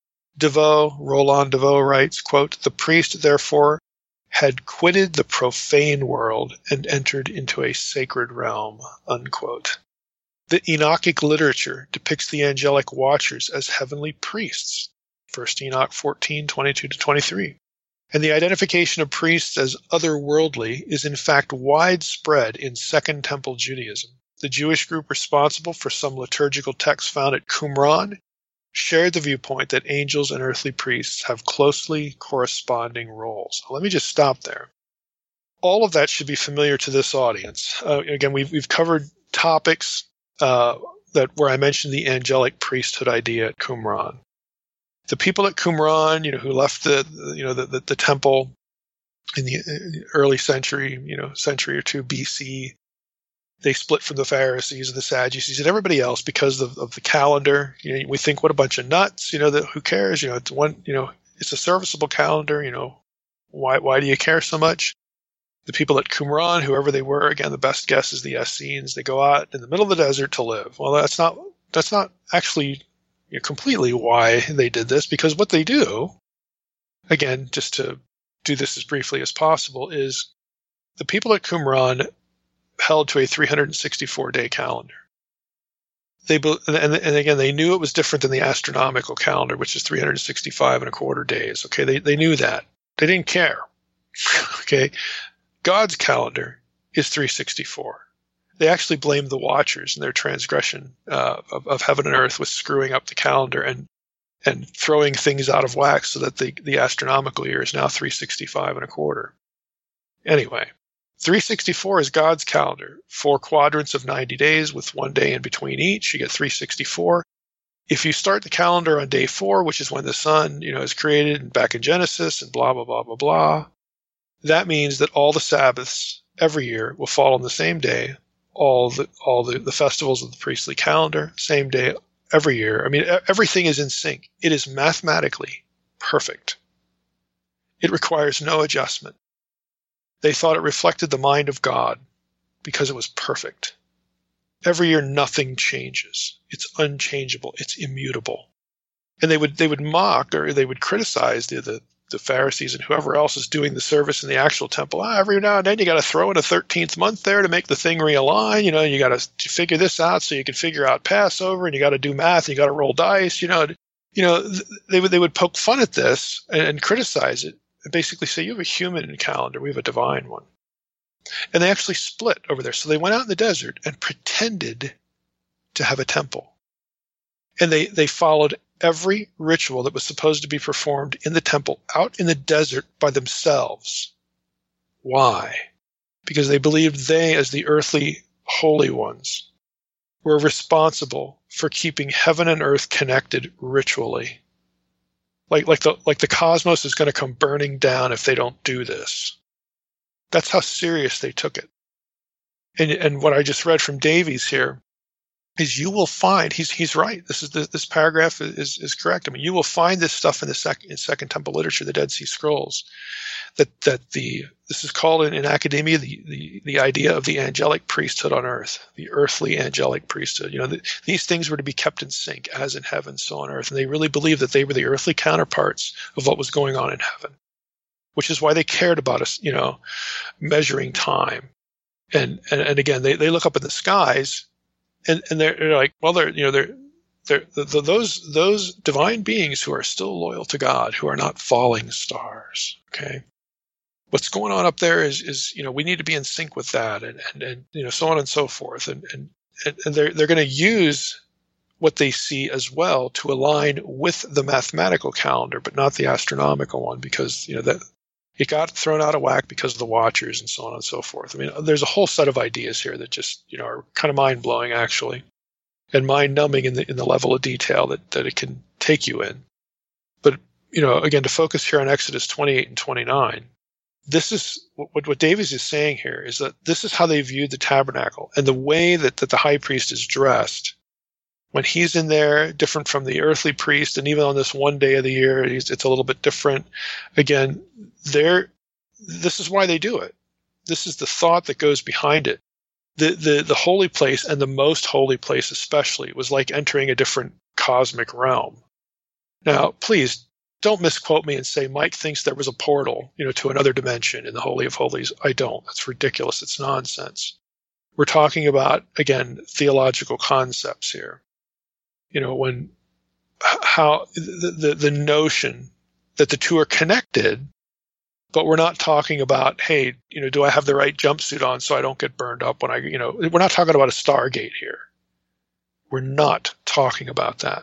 Roland DeVoe writes, quote, "The priest, therefore, had quitted the profane world and entered into a sacred realm," unquote. The Enochic literature depicts the angelic watchers as heavenly priests, 1 Enoch 14:22-23. And the identification of priests as otherworldly is in fact widespread in Second Temple Judaism. The Jewish group responsible for some liturgical texts found at Qumran shared the viewpoint that angels and earthly priests have closely corresponding roles. Let me just stop there. All of that should be familiar to this audience. Again, we've covered topics where I mentioned the angelic priesthood idea at Qumran. The people at Qumran, who left the temple in the early century or two BC, they split from the Pharisees and the Sadducees and everybody else because of the calendar. We think, what a bunch of nuts. Who cares? It's one. It's a serviceable calendar. Why do you care so much? The people at Qumran, whoever they were, again, the best guess is the Essenes. They go out in the middle of the desert to live. Well, that's not actually completely why they did this, because what they do, again, just to do this as briefly as possible, is the people at Qumran held to a 364-day calendar. And again, they knew it was different than the astronomical calendar, which is 365 and a quarter days. Okay, they knew that. They didn't care. Okay, God's calendar is 364. They actually blamed the watchers and their transgression of heaven and earth with screwing up the calendar and throwing things out of whack so that the astronomical year is now 365 and a quarter. Anyway, 364 is God's calendar, 4 quadrants of 90 days with 1 day in between each. You get 364. If you start the calendar on day 4, which is when the sun, is created back in Genesis and blah, blah, blah, blah, blah, that means that all the Sabbaths every year will fall on the same day. All the festivals of the priestly calendar, same day every year. I mean, everything is in sync. It is mathematically perfect. It requires no adjustment. They thought it reflected the mind of God because it was perfect. Every year, nothing changes. It's unchangeable. It's immutable. And they would mock, or they would criticize the Pharisees and whoever else is doing the service in the actual temple. Every now and then you got to throw in a 13th month there to make the thing realign. You got to figure this out so you can figure out Passover, and you got to do math, and you got to roll dice. They would poke fun at this and criticize it, and basically say, you have a human calendar, we have a divine one. And they actually split over there. So they went out in the desert and pretended to have a temple. And they followed every ritual that was supposed to be performed in the temple out in the desert by themselves. Why? Because they believed they, as the earthly holy ones, were responsible for keeping heaven and earth connected ritually. Like the cosmos is going to come burning down if they don't do this. That's how serious they took it. And what I just read from Davies here is you will find he's right. This paragraph is correct. I mean, you will find this stuff in Second Temple literature, the Dead Sea Scrolls, that this is called in academia the idea of the angelic priesthood on earth, the earthly angelic priesthood. These things were to be kept in sync, as in heaven, so on earth, and they really believed that they were the earthly counterparts of what was going on in heaven, which is why they cared about us, measuring time, and again they look up in the skies. And they're like, well, they're those divine beings who are still loyal to God, who are not falling stars. Okay, what's going on up there is we need to be in sync with that, and so on and so forth, and they're going to use what they see as well to align with the mathematical calendar, but not the astronomical one, because that it got thrown out of whack because of the Watchers and so on and so forth. I mean, there's a whole set of ideas here that just, are kind of mind-blowing, actually, and mind-numbing in the level of detail that it can take you in. But, again, to focus here on Exodus 28 and 29, this is what Davies is saying here, is that this is how they viewed the tabernacle, and the way that the high priest is dressed when he's in there, different from the earthly priest, and even on this one day of the year, it's a little bit different. Again, this is why they do it. This is the thought that goes behind it. The holy place, and the most holy place especially, was like entering a different cosmic realm. Now, please don't misquote me and say Mike thinks there was a portal, to another dimension in the Holy of Holies. I don't. That's ridiculous. It's nonsense. We're talking about, again, theological concepts here. How the notion that the two are connected, but we're not talking about, hey, do I have the right jumpsuit on so I don't get burned up when we're not talking about a Stargate here. We're not talking about that.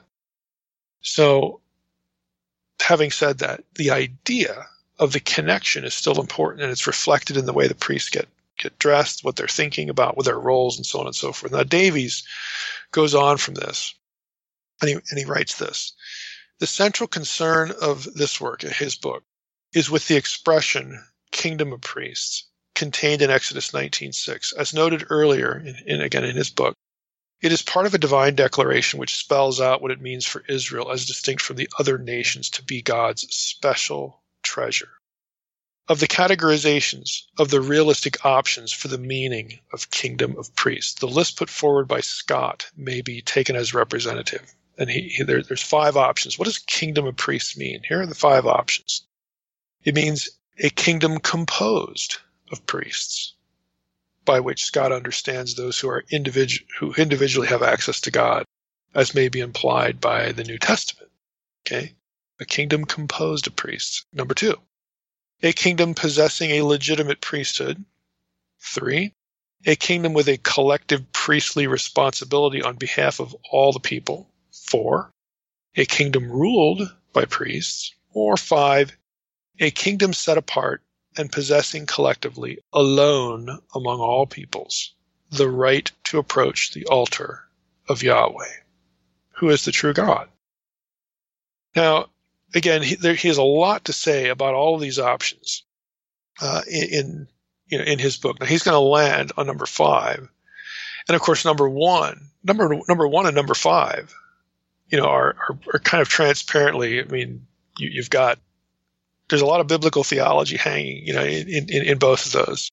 So, having said that, the idea of the connection is still important, and it's reflected in the way the priests get dressed, what they're thinking about, with their roles, and so on and so forth. Now, Davies goes on from this. And he writes this: the central concern of this work, his book, is with the expression "kingdom of priests" contained in Exodus 19:6. As noted earlier, in his book, it is part of a divine declaration which spells out what it means for Israel, as distinct from the other nations, to be God's special treasure. Of the categorizations of the realistic options for the meaning of kingdom of priests, the list put forward by Scott may be taken as representative. And there's 5 options. What does kingdom of priests mean? Here are the 5 options. It means a kingdom composed of priests, by which Scott understands those who individually have access to God, as may be implied by the New Testament. Okay? A kingdom composed of priests. Number 2, a kingdom possessing a legitimate priesthood. 3, a kingdom with a collective priestly responsibility on behalf of all the people. 4, a kingdom ruled by priests. Or 5, a kingdom set apart and possessing collectively, alone among all peoples, the right to approach the altar of Yahweh, who is the true God. Now, again, he has a lot to say about all of these options in his book. Now, he's going to land on number 5, and of course, number one and number 5, are kind of transparently. I mean, you've got. There's a lot of biblical theology hanging, in both of those.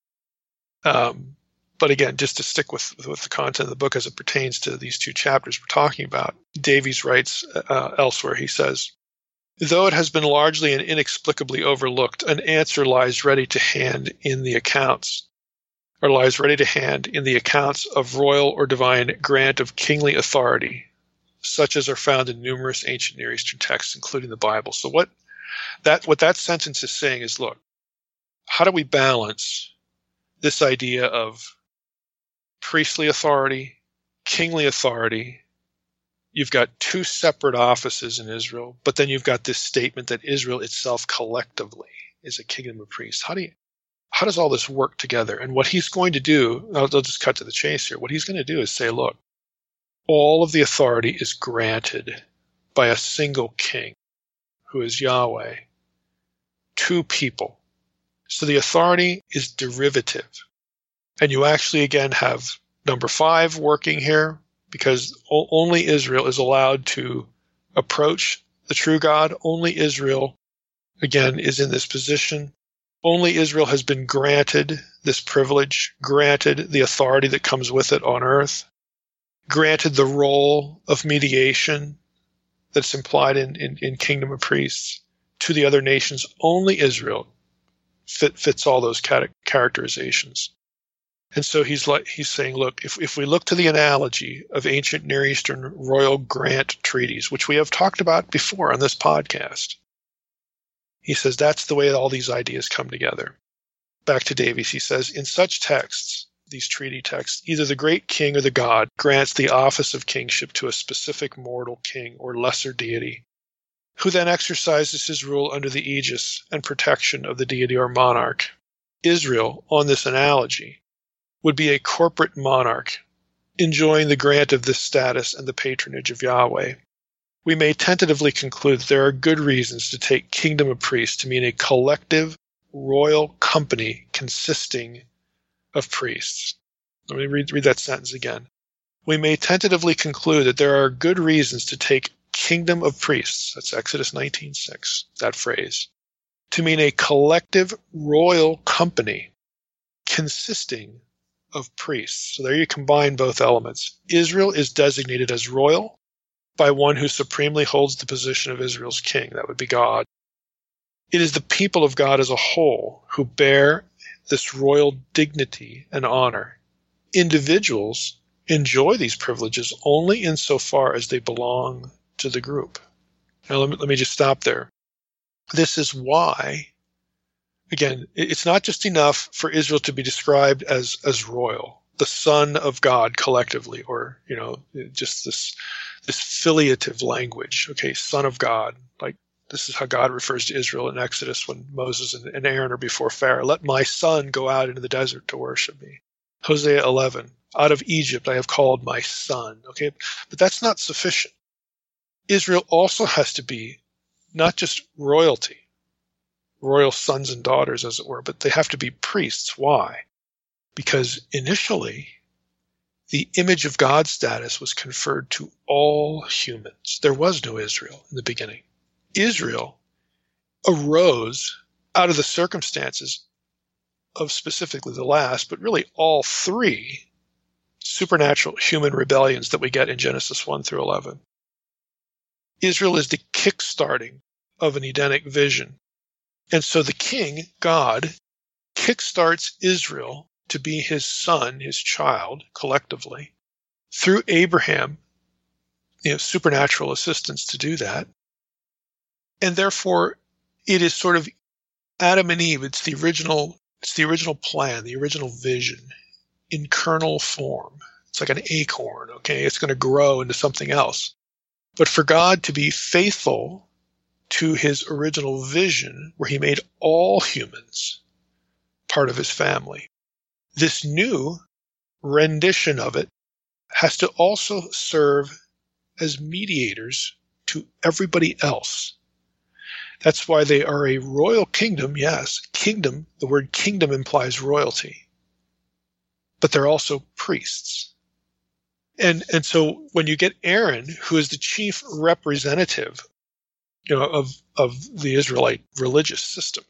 But again, just to stick with the content of the book as it pertains to these 2 chapters we're talking about, Davies writes elsewhere, he says, though it has been largely and inexplicably overlooked, an answer lies ready to hand in the accounts of royal or divine grant of kingly authority, such as are found in numerous ancient Near Eastern texts, including the Bible. So what that sentence is saying is, look, how do we balance this idea of priestly authority, kingly authority? You've got 2 separate offices in Israel, but then you've got this statement that Israel itself collectively is a kingdom of priests. How does all this work together? And what he's going to do, I'll just cut to the chase here. What he's going to do is say, look, all of the authority is granted by a single king, who is Yahweh, to people. So the authority is derivative. And you actually, again, have number 5 working here, because only Israel is allowed to approach the true God. Only Israel, again, is in this position. Only Israel has been granted this privilege, granted the authority that comes with it on earth, granted the role of mediation that's implied in Kingdom of Priests to the other nations. Only Israel fits all those characterizations. And so he's saying, look, if we look to the analogy of ancient Near Eastern royal grant treaties, which we have talked about before on this podcast, he says that's the way all these ideas come together. Back to Davies, he says, in such texts, these treaty texts, either the great king or the god grants the office of kingship to a specific mortal king or lesser deity, who then exercises his rule under the aegis and protection of the deity or monarch. Israel, on this analogy, would be a corporate monarch, enjoying the grant of this status and the patronage of Yahweh. We may tentatively conclude that there are good reasons to take Kingdom of Priests to mean a collective royal company consisting of priests. Let me read that sentence again. We may tentatively conclude that there are good reasons to take Kingdom of Priests, that's Exodus 19:6, that phrase, to mean a collective royal company consisting of priests. So there you combine both elements. Israel is designated as royal by one who supremely holds the position of Israel's king. That would be God. It is the people of God as a whole who bear this royal dignity and honor. Individuals enjoy these privileges only insofar as they belong to the group. Now let me just stop there. This is why, again, it's not just enough for Israel to be described as royal, the son of God collectively, or, just this filiative language. Okay, son of God. Like, this is how God refers to Israel in Exodus when Moses and Aaron are before Pharaoh. Let my son go out into the desert to worship me. Hosea 11, out of Egypt I have called my son. Okay, but that's not sufficient. Israel also has to be not just royalty, royal sons and daughters, as it were, but they have to be priests. Why? Because initially, the image of God status was conferred to all humans. There was no Israel in the beginning. Israel arose out of the circumstances of specifically the last, but really all three supernatural human rebellions that we get in Genesis 1 through 11. Israel is the kickstarting of an Edenic vision. And so the king, God, kickstarts Israel to be his son, his child, collectively, through Abraham, supernatural assistance to do that. And therefore, it is sort of Adam and Eve. It's the original plan, the original vision in kernel form. It's like an acorn, okay? It's going to grow into something else. But for God to be faithful to his original vision, where he made all humans part of his family, this new rendition of it has to also serve as mediators to everybody else. That's why they are a royal kingdom. Yes, kingdom, the word kingdom implies royalty. But they're also priests. And so when you get Aaron, who is the chief representative, of the Israelite religious system,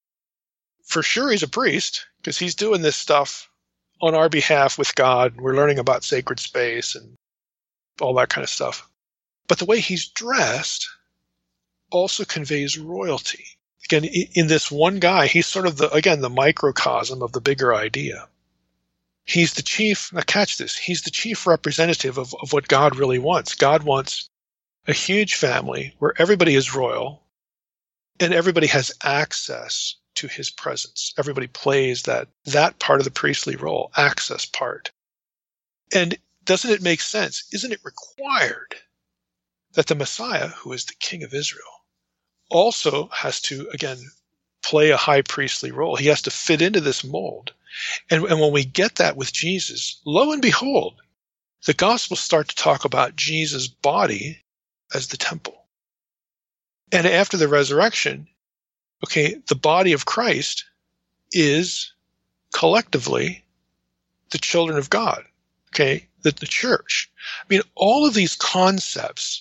for sure he's a priest, because he's doing this stuff on our behalf with God. We're learning about sacred space and all that kind of stuff. But the way he's dressed also conveys royalty. Again, in this one guy, he's sort of the microcosm of the bigger idea. He's the chief, now catch this, he's the chief representative of what God really wants. God wants a huge family where everybody is royal and everybody has access to his presence. Everybody plays that part of the priestly role, access part. And doesn't it make sense? Isn't it required that the Messiah, who is the King of Israel, also has to, again, play a high priestly role? He has to fit into this mold. And when we get that with Jesus, lo and behold, the Gospels start to talk about Jesus' body as the temple. And after the resurrection, okay, the body of Christ is collectively the children of God. okay, the church. I mean, all of these concepts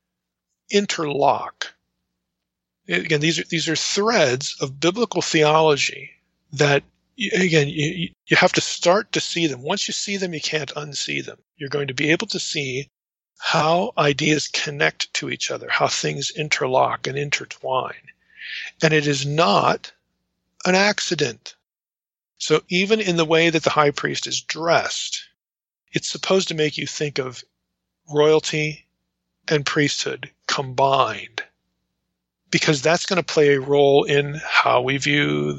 interlock. Again, these are threads of biblical theology that, again, you have to start to see them. Once you see them, you can't unsee them. You're going to be able to see how ideas connect to each other, how things interlock and intertwine. And it is not an accident. So even in the way that the high priest is dressed, it's supposed to make you think of royalty and priesthood combined, because that's going to play a role in how we view,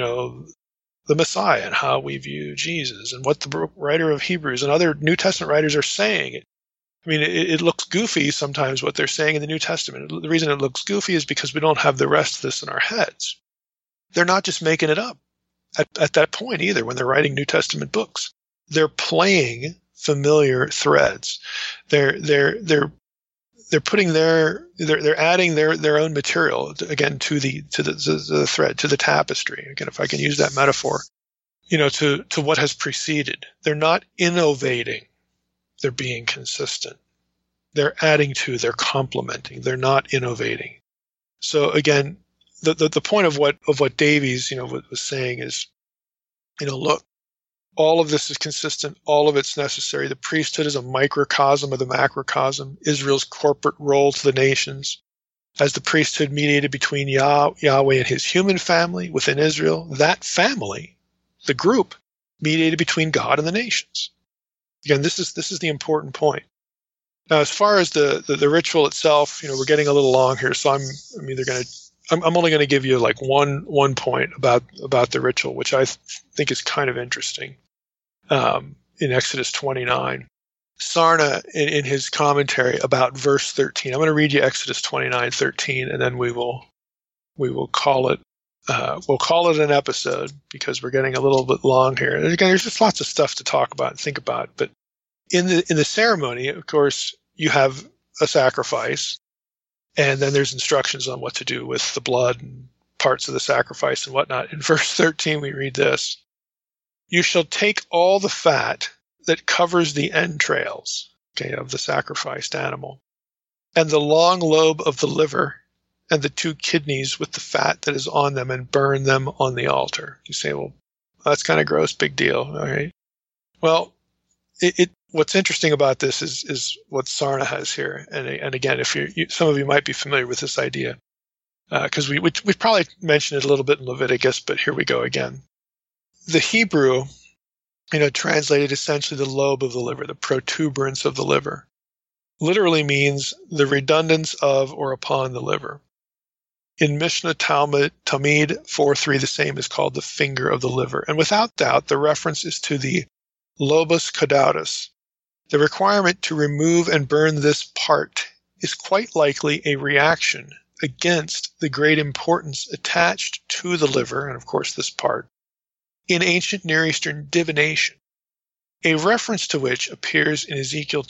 the Messiah and how we view Jesus and what the writer of Hebrews and other New Testament writers are saying. I mean, it looks goofy sometimes what they're saying in the New Testament. The reason it looks goofy is because we don't have the rest of this in our heads. They're not just making it up at that point either when they're writing New Testament books. They're playing familiar threads. They're putting they're adding their own material again to the thread, to the tapestry. Again, if I can use that metaphor, to what has preceded. They're not innovating. They're being consistent. They're adding to, they're complementing. They're not innovating. So again, the point of what Davies, was saying is, look, all of this is consistent. All of it's necessary. The priesthood is a microcosm of the macrocosm. Israel's corporate role to the nations as the priesthood mediated between Yahweh and his human family within Israel. That family, the group, mediated between God and the nations. Again, this is the important point. Now, as far as the ritual itself, we're getting a little long here, so I'm only going to give you like one point about the ritual, which I think is kind of interesting. In Exodus 29, Sarna in his commentary about verse 13. I'm going to read you Exodus 29:13, and then we will call it. We'll call it an episode because we're getting a little bit long here. And again, there's just lots of stuff to talk about and think about. But in the ceremony, of course, you have a sacrifice, and then there's instructions on what to do with the blood and parts of the sacrifice and whatnot. In verse 13, we read this: "You shall take all the fat that covers the entrails, of the sacrificed animal, and the long lobe of the liver, and the 2 kidneys with the fat that is on them, and burn them on the altar." You say, well, that's kind of gross, big deal. All right. Well, what's interesting about this is what Sarna has here. And again, if some of you might be familiar with this idea, because we probably mentioned it a little bit in Leviticus, but here we go again. The Hebrew, translated essentially the lobe of the liver, the protuberance of the liver, literally means the redundance of or upon the liver. In Mishnah Talmud 4:3, the same is called the finger of the liver. And without doubt, the reference is to the lobus caudatus. The requirement to remove and burn this part is quite likely a reaction against the great importance attached to the liver, and of course this part, in ancient Near Eastern divination, a reference to which appears in Ezekiel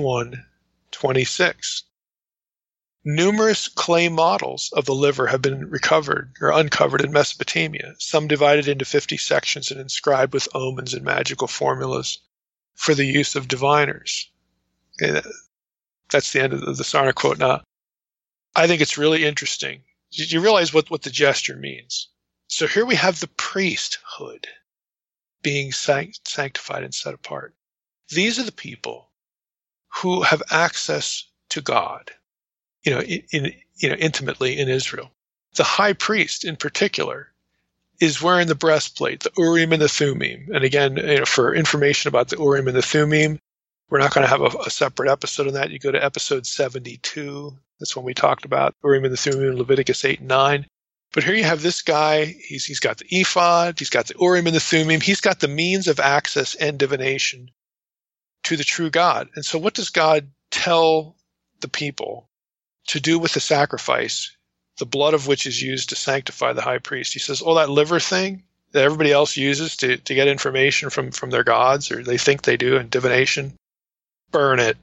21:26. Numerous clay models of the liver have been recovered or uncovered in Mesopotamia, some divided into 50 sections and inscribed with omens and magical formulas for the use of diviners. Okay, that's the end of the Sarna quote. Now, I think it's really interesting. You realize what the gesture means. So here we have the priesthood being sanctified and set apart. These are the people who have access to God, intimately in Israel. The high priest, in particular, is wearing the breastplate, the Urim and the Thummim. And again, for information about the Urim and the Thummim, we're not going to have a separate episode on that. You go to episode 72. That's when we talked about Urim and the Thummim in Leviticus 8 and 9. But here you have this guy. He's got the ephod. He's got the Urim and the Thummim. He's got the means of access and divination to the true God. And so what does God tell the people to do with the sacrifice, the blood of which is used to sanctify the high priest? He says, that liver thing that everybody else uses to get information from their gods, or they think they do in divination, burn it.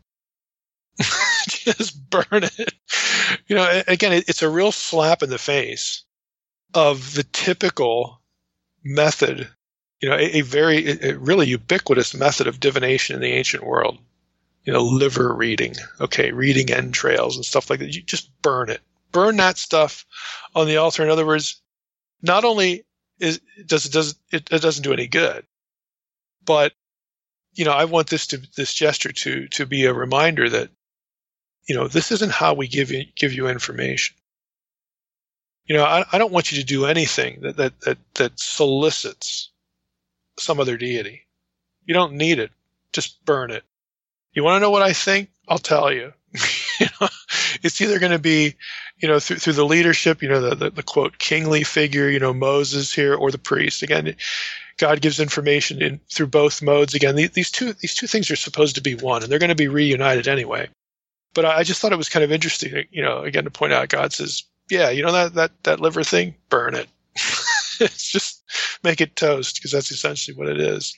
Just burn it. Again, it's a real slap in the face of the typical method, a really ubiquitous method of divination in the ancient world. Liver reading, reading entrails and stuff like that. You just burn it. Burn that stuff on the altar. In other words, not only doesn't do any good, but I want this gesture to be a reminder that this isn't how we give you information. I don't want you to do anything that solicits some other deity. You don't need it. Just burn it. You want to know what I think? I'll tell you. It's either going to be, through the leadership, the quote kingly figure, Moses here, or the priest. Again, God gives information through both modes. Again, these two things are supposed to be one, and they're going to be reunited anyway. But I just thought it was kind of interesting, again, to point out God says, yeah, that liver thing, burn it. It's just make it toast, because that's essentially what it is.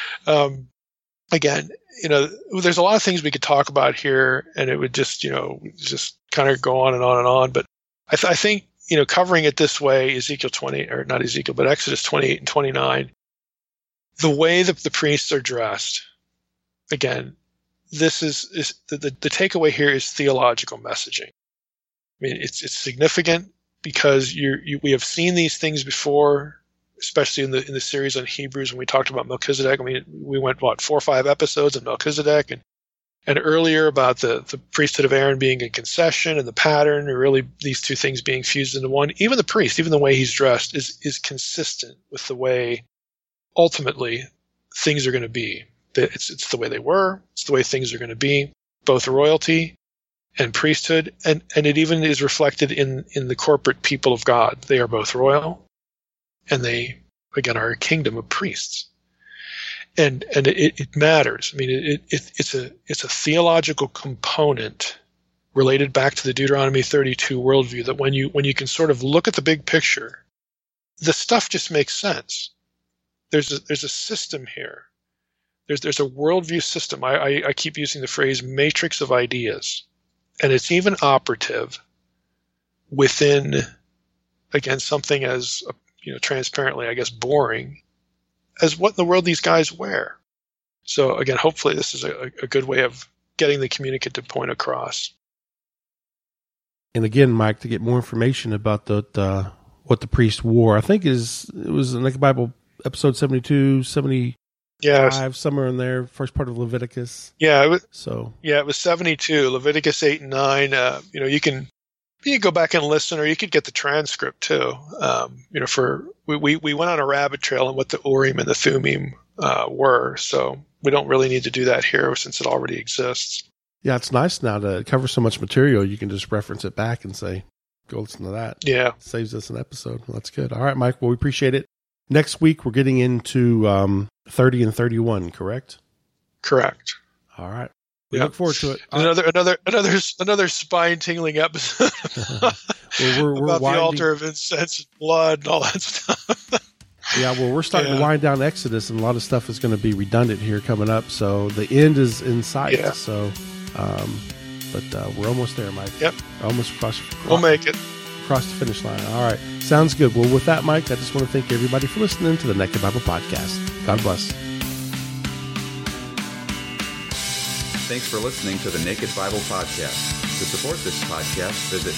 Again, there's a lot of things we could talk about here, and it would just kind of go on and on and on. But I think, covering it this way, Exodus 28 and 29, the way that the priests are dressed, again, this is the takeaway here is theological messaging. I mean, it's significant because we have seen these things before, especially in the series on Hebrews when we talked about Melchizedek. I mean, we went 4 or 5 episodes on Melchizedek, and earlier about the priesthood of Aaron being a concession, and the pattern, or really these two things being fused into one. Even the priest, even the way he's dressed, is consistent with the way ultimately things are going to be. It's the way they were. It's the way things are going to be, both royalty and priesthood, and it even is reflected in the corporate people of God. They are both royal, and they, again, are a kingdom of priests. And it matters. I mean, it's a theological component related back to the Deuteronomy 32 worldview, that when you can sort of look at the big picture, the stuff just makes sense. There's a system here. There's a worldview system. I keep using the phrase matrix of ideas, and it's even operative within, again, something as transparently, I guess, boring as what in the world these guys wear. So again, hopefully this is a good way of getting the communicative point across. And again, Mike, to get more information about what the priest wore, I think it was in Naked Bible episode 72, 75, somewhere in there, first part of Leviticus. Yeah, it was 72, Leviticus 8 and 9. You can go back and listen, or you could get the transcript too. We went on a rabbit trail on what the Urim and the Thummim were, so we don't really need to do that here since it already exists. Yeah, it's nice now to cover so much material. You can just reference it back and say, go listen to that. Yeah. It saves us an episode. Well, that's good. All right, Mike. Well, we appreciate it. Next week, we're getting into 30 and 31, correct? Correct. All right. We look forward to it. Another spine-tingling episode we're about the altar of incense and blood and all that stuff. Yeah, well, we're starting to wind down Exodus, and a lot of stuff is going to be redundant here coming up. So the end is in sight. Yeah. So, but we're almost there, Mike. Yep. Almost we'll make it. Across the finish line. All right. Sounds good. Well, with that, Mike, I just want to thank everybody for listening to the Naked Bible Podcast. God bless. Thanks for listening to the Naked Bible Podcast. To support this podcast, visit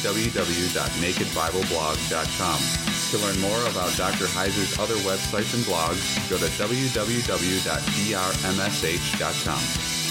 www.nakedbibleblog.com. To learn more about Dr. Heiser's other websites and blogs, go to www.drmsh.com.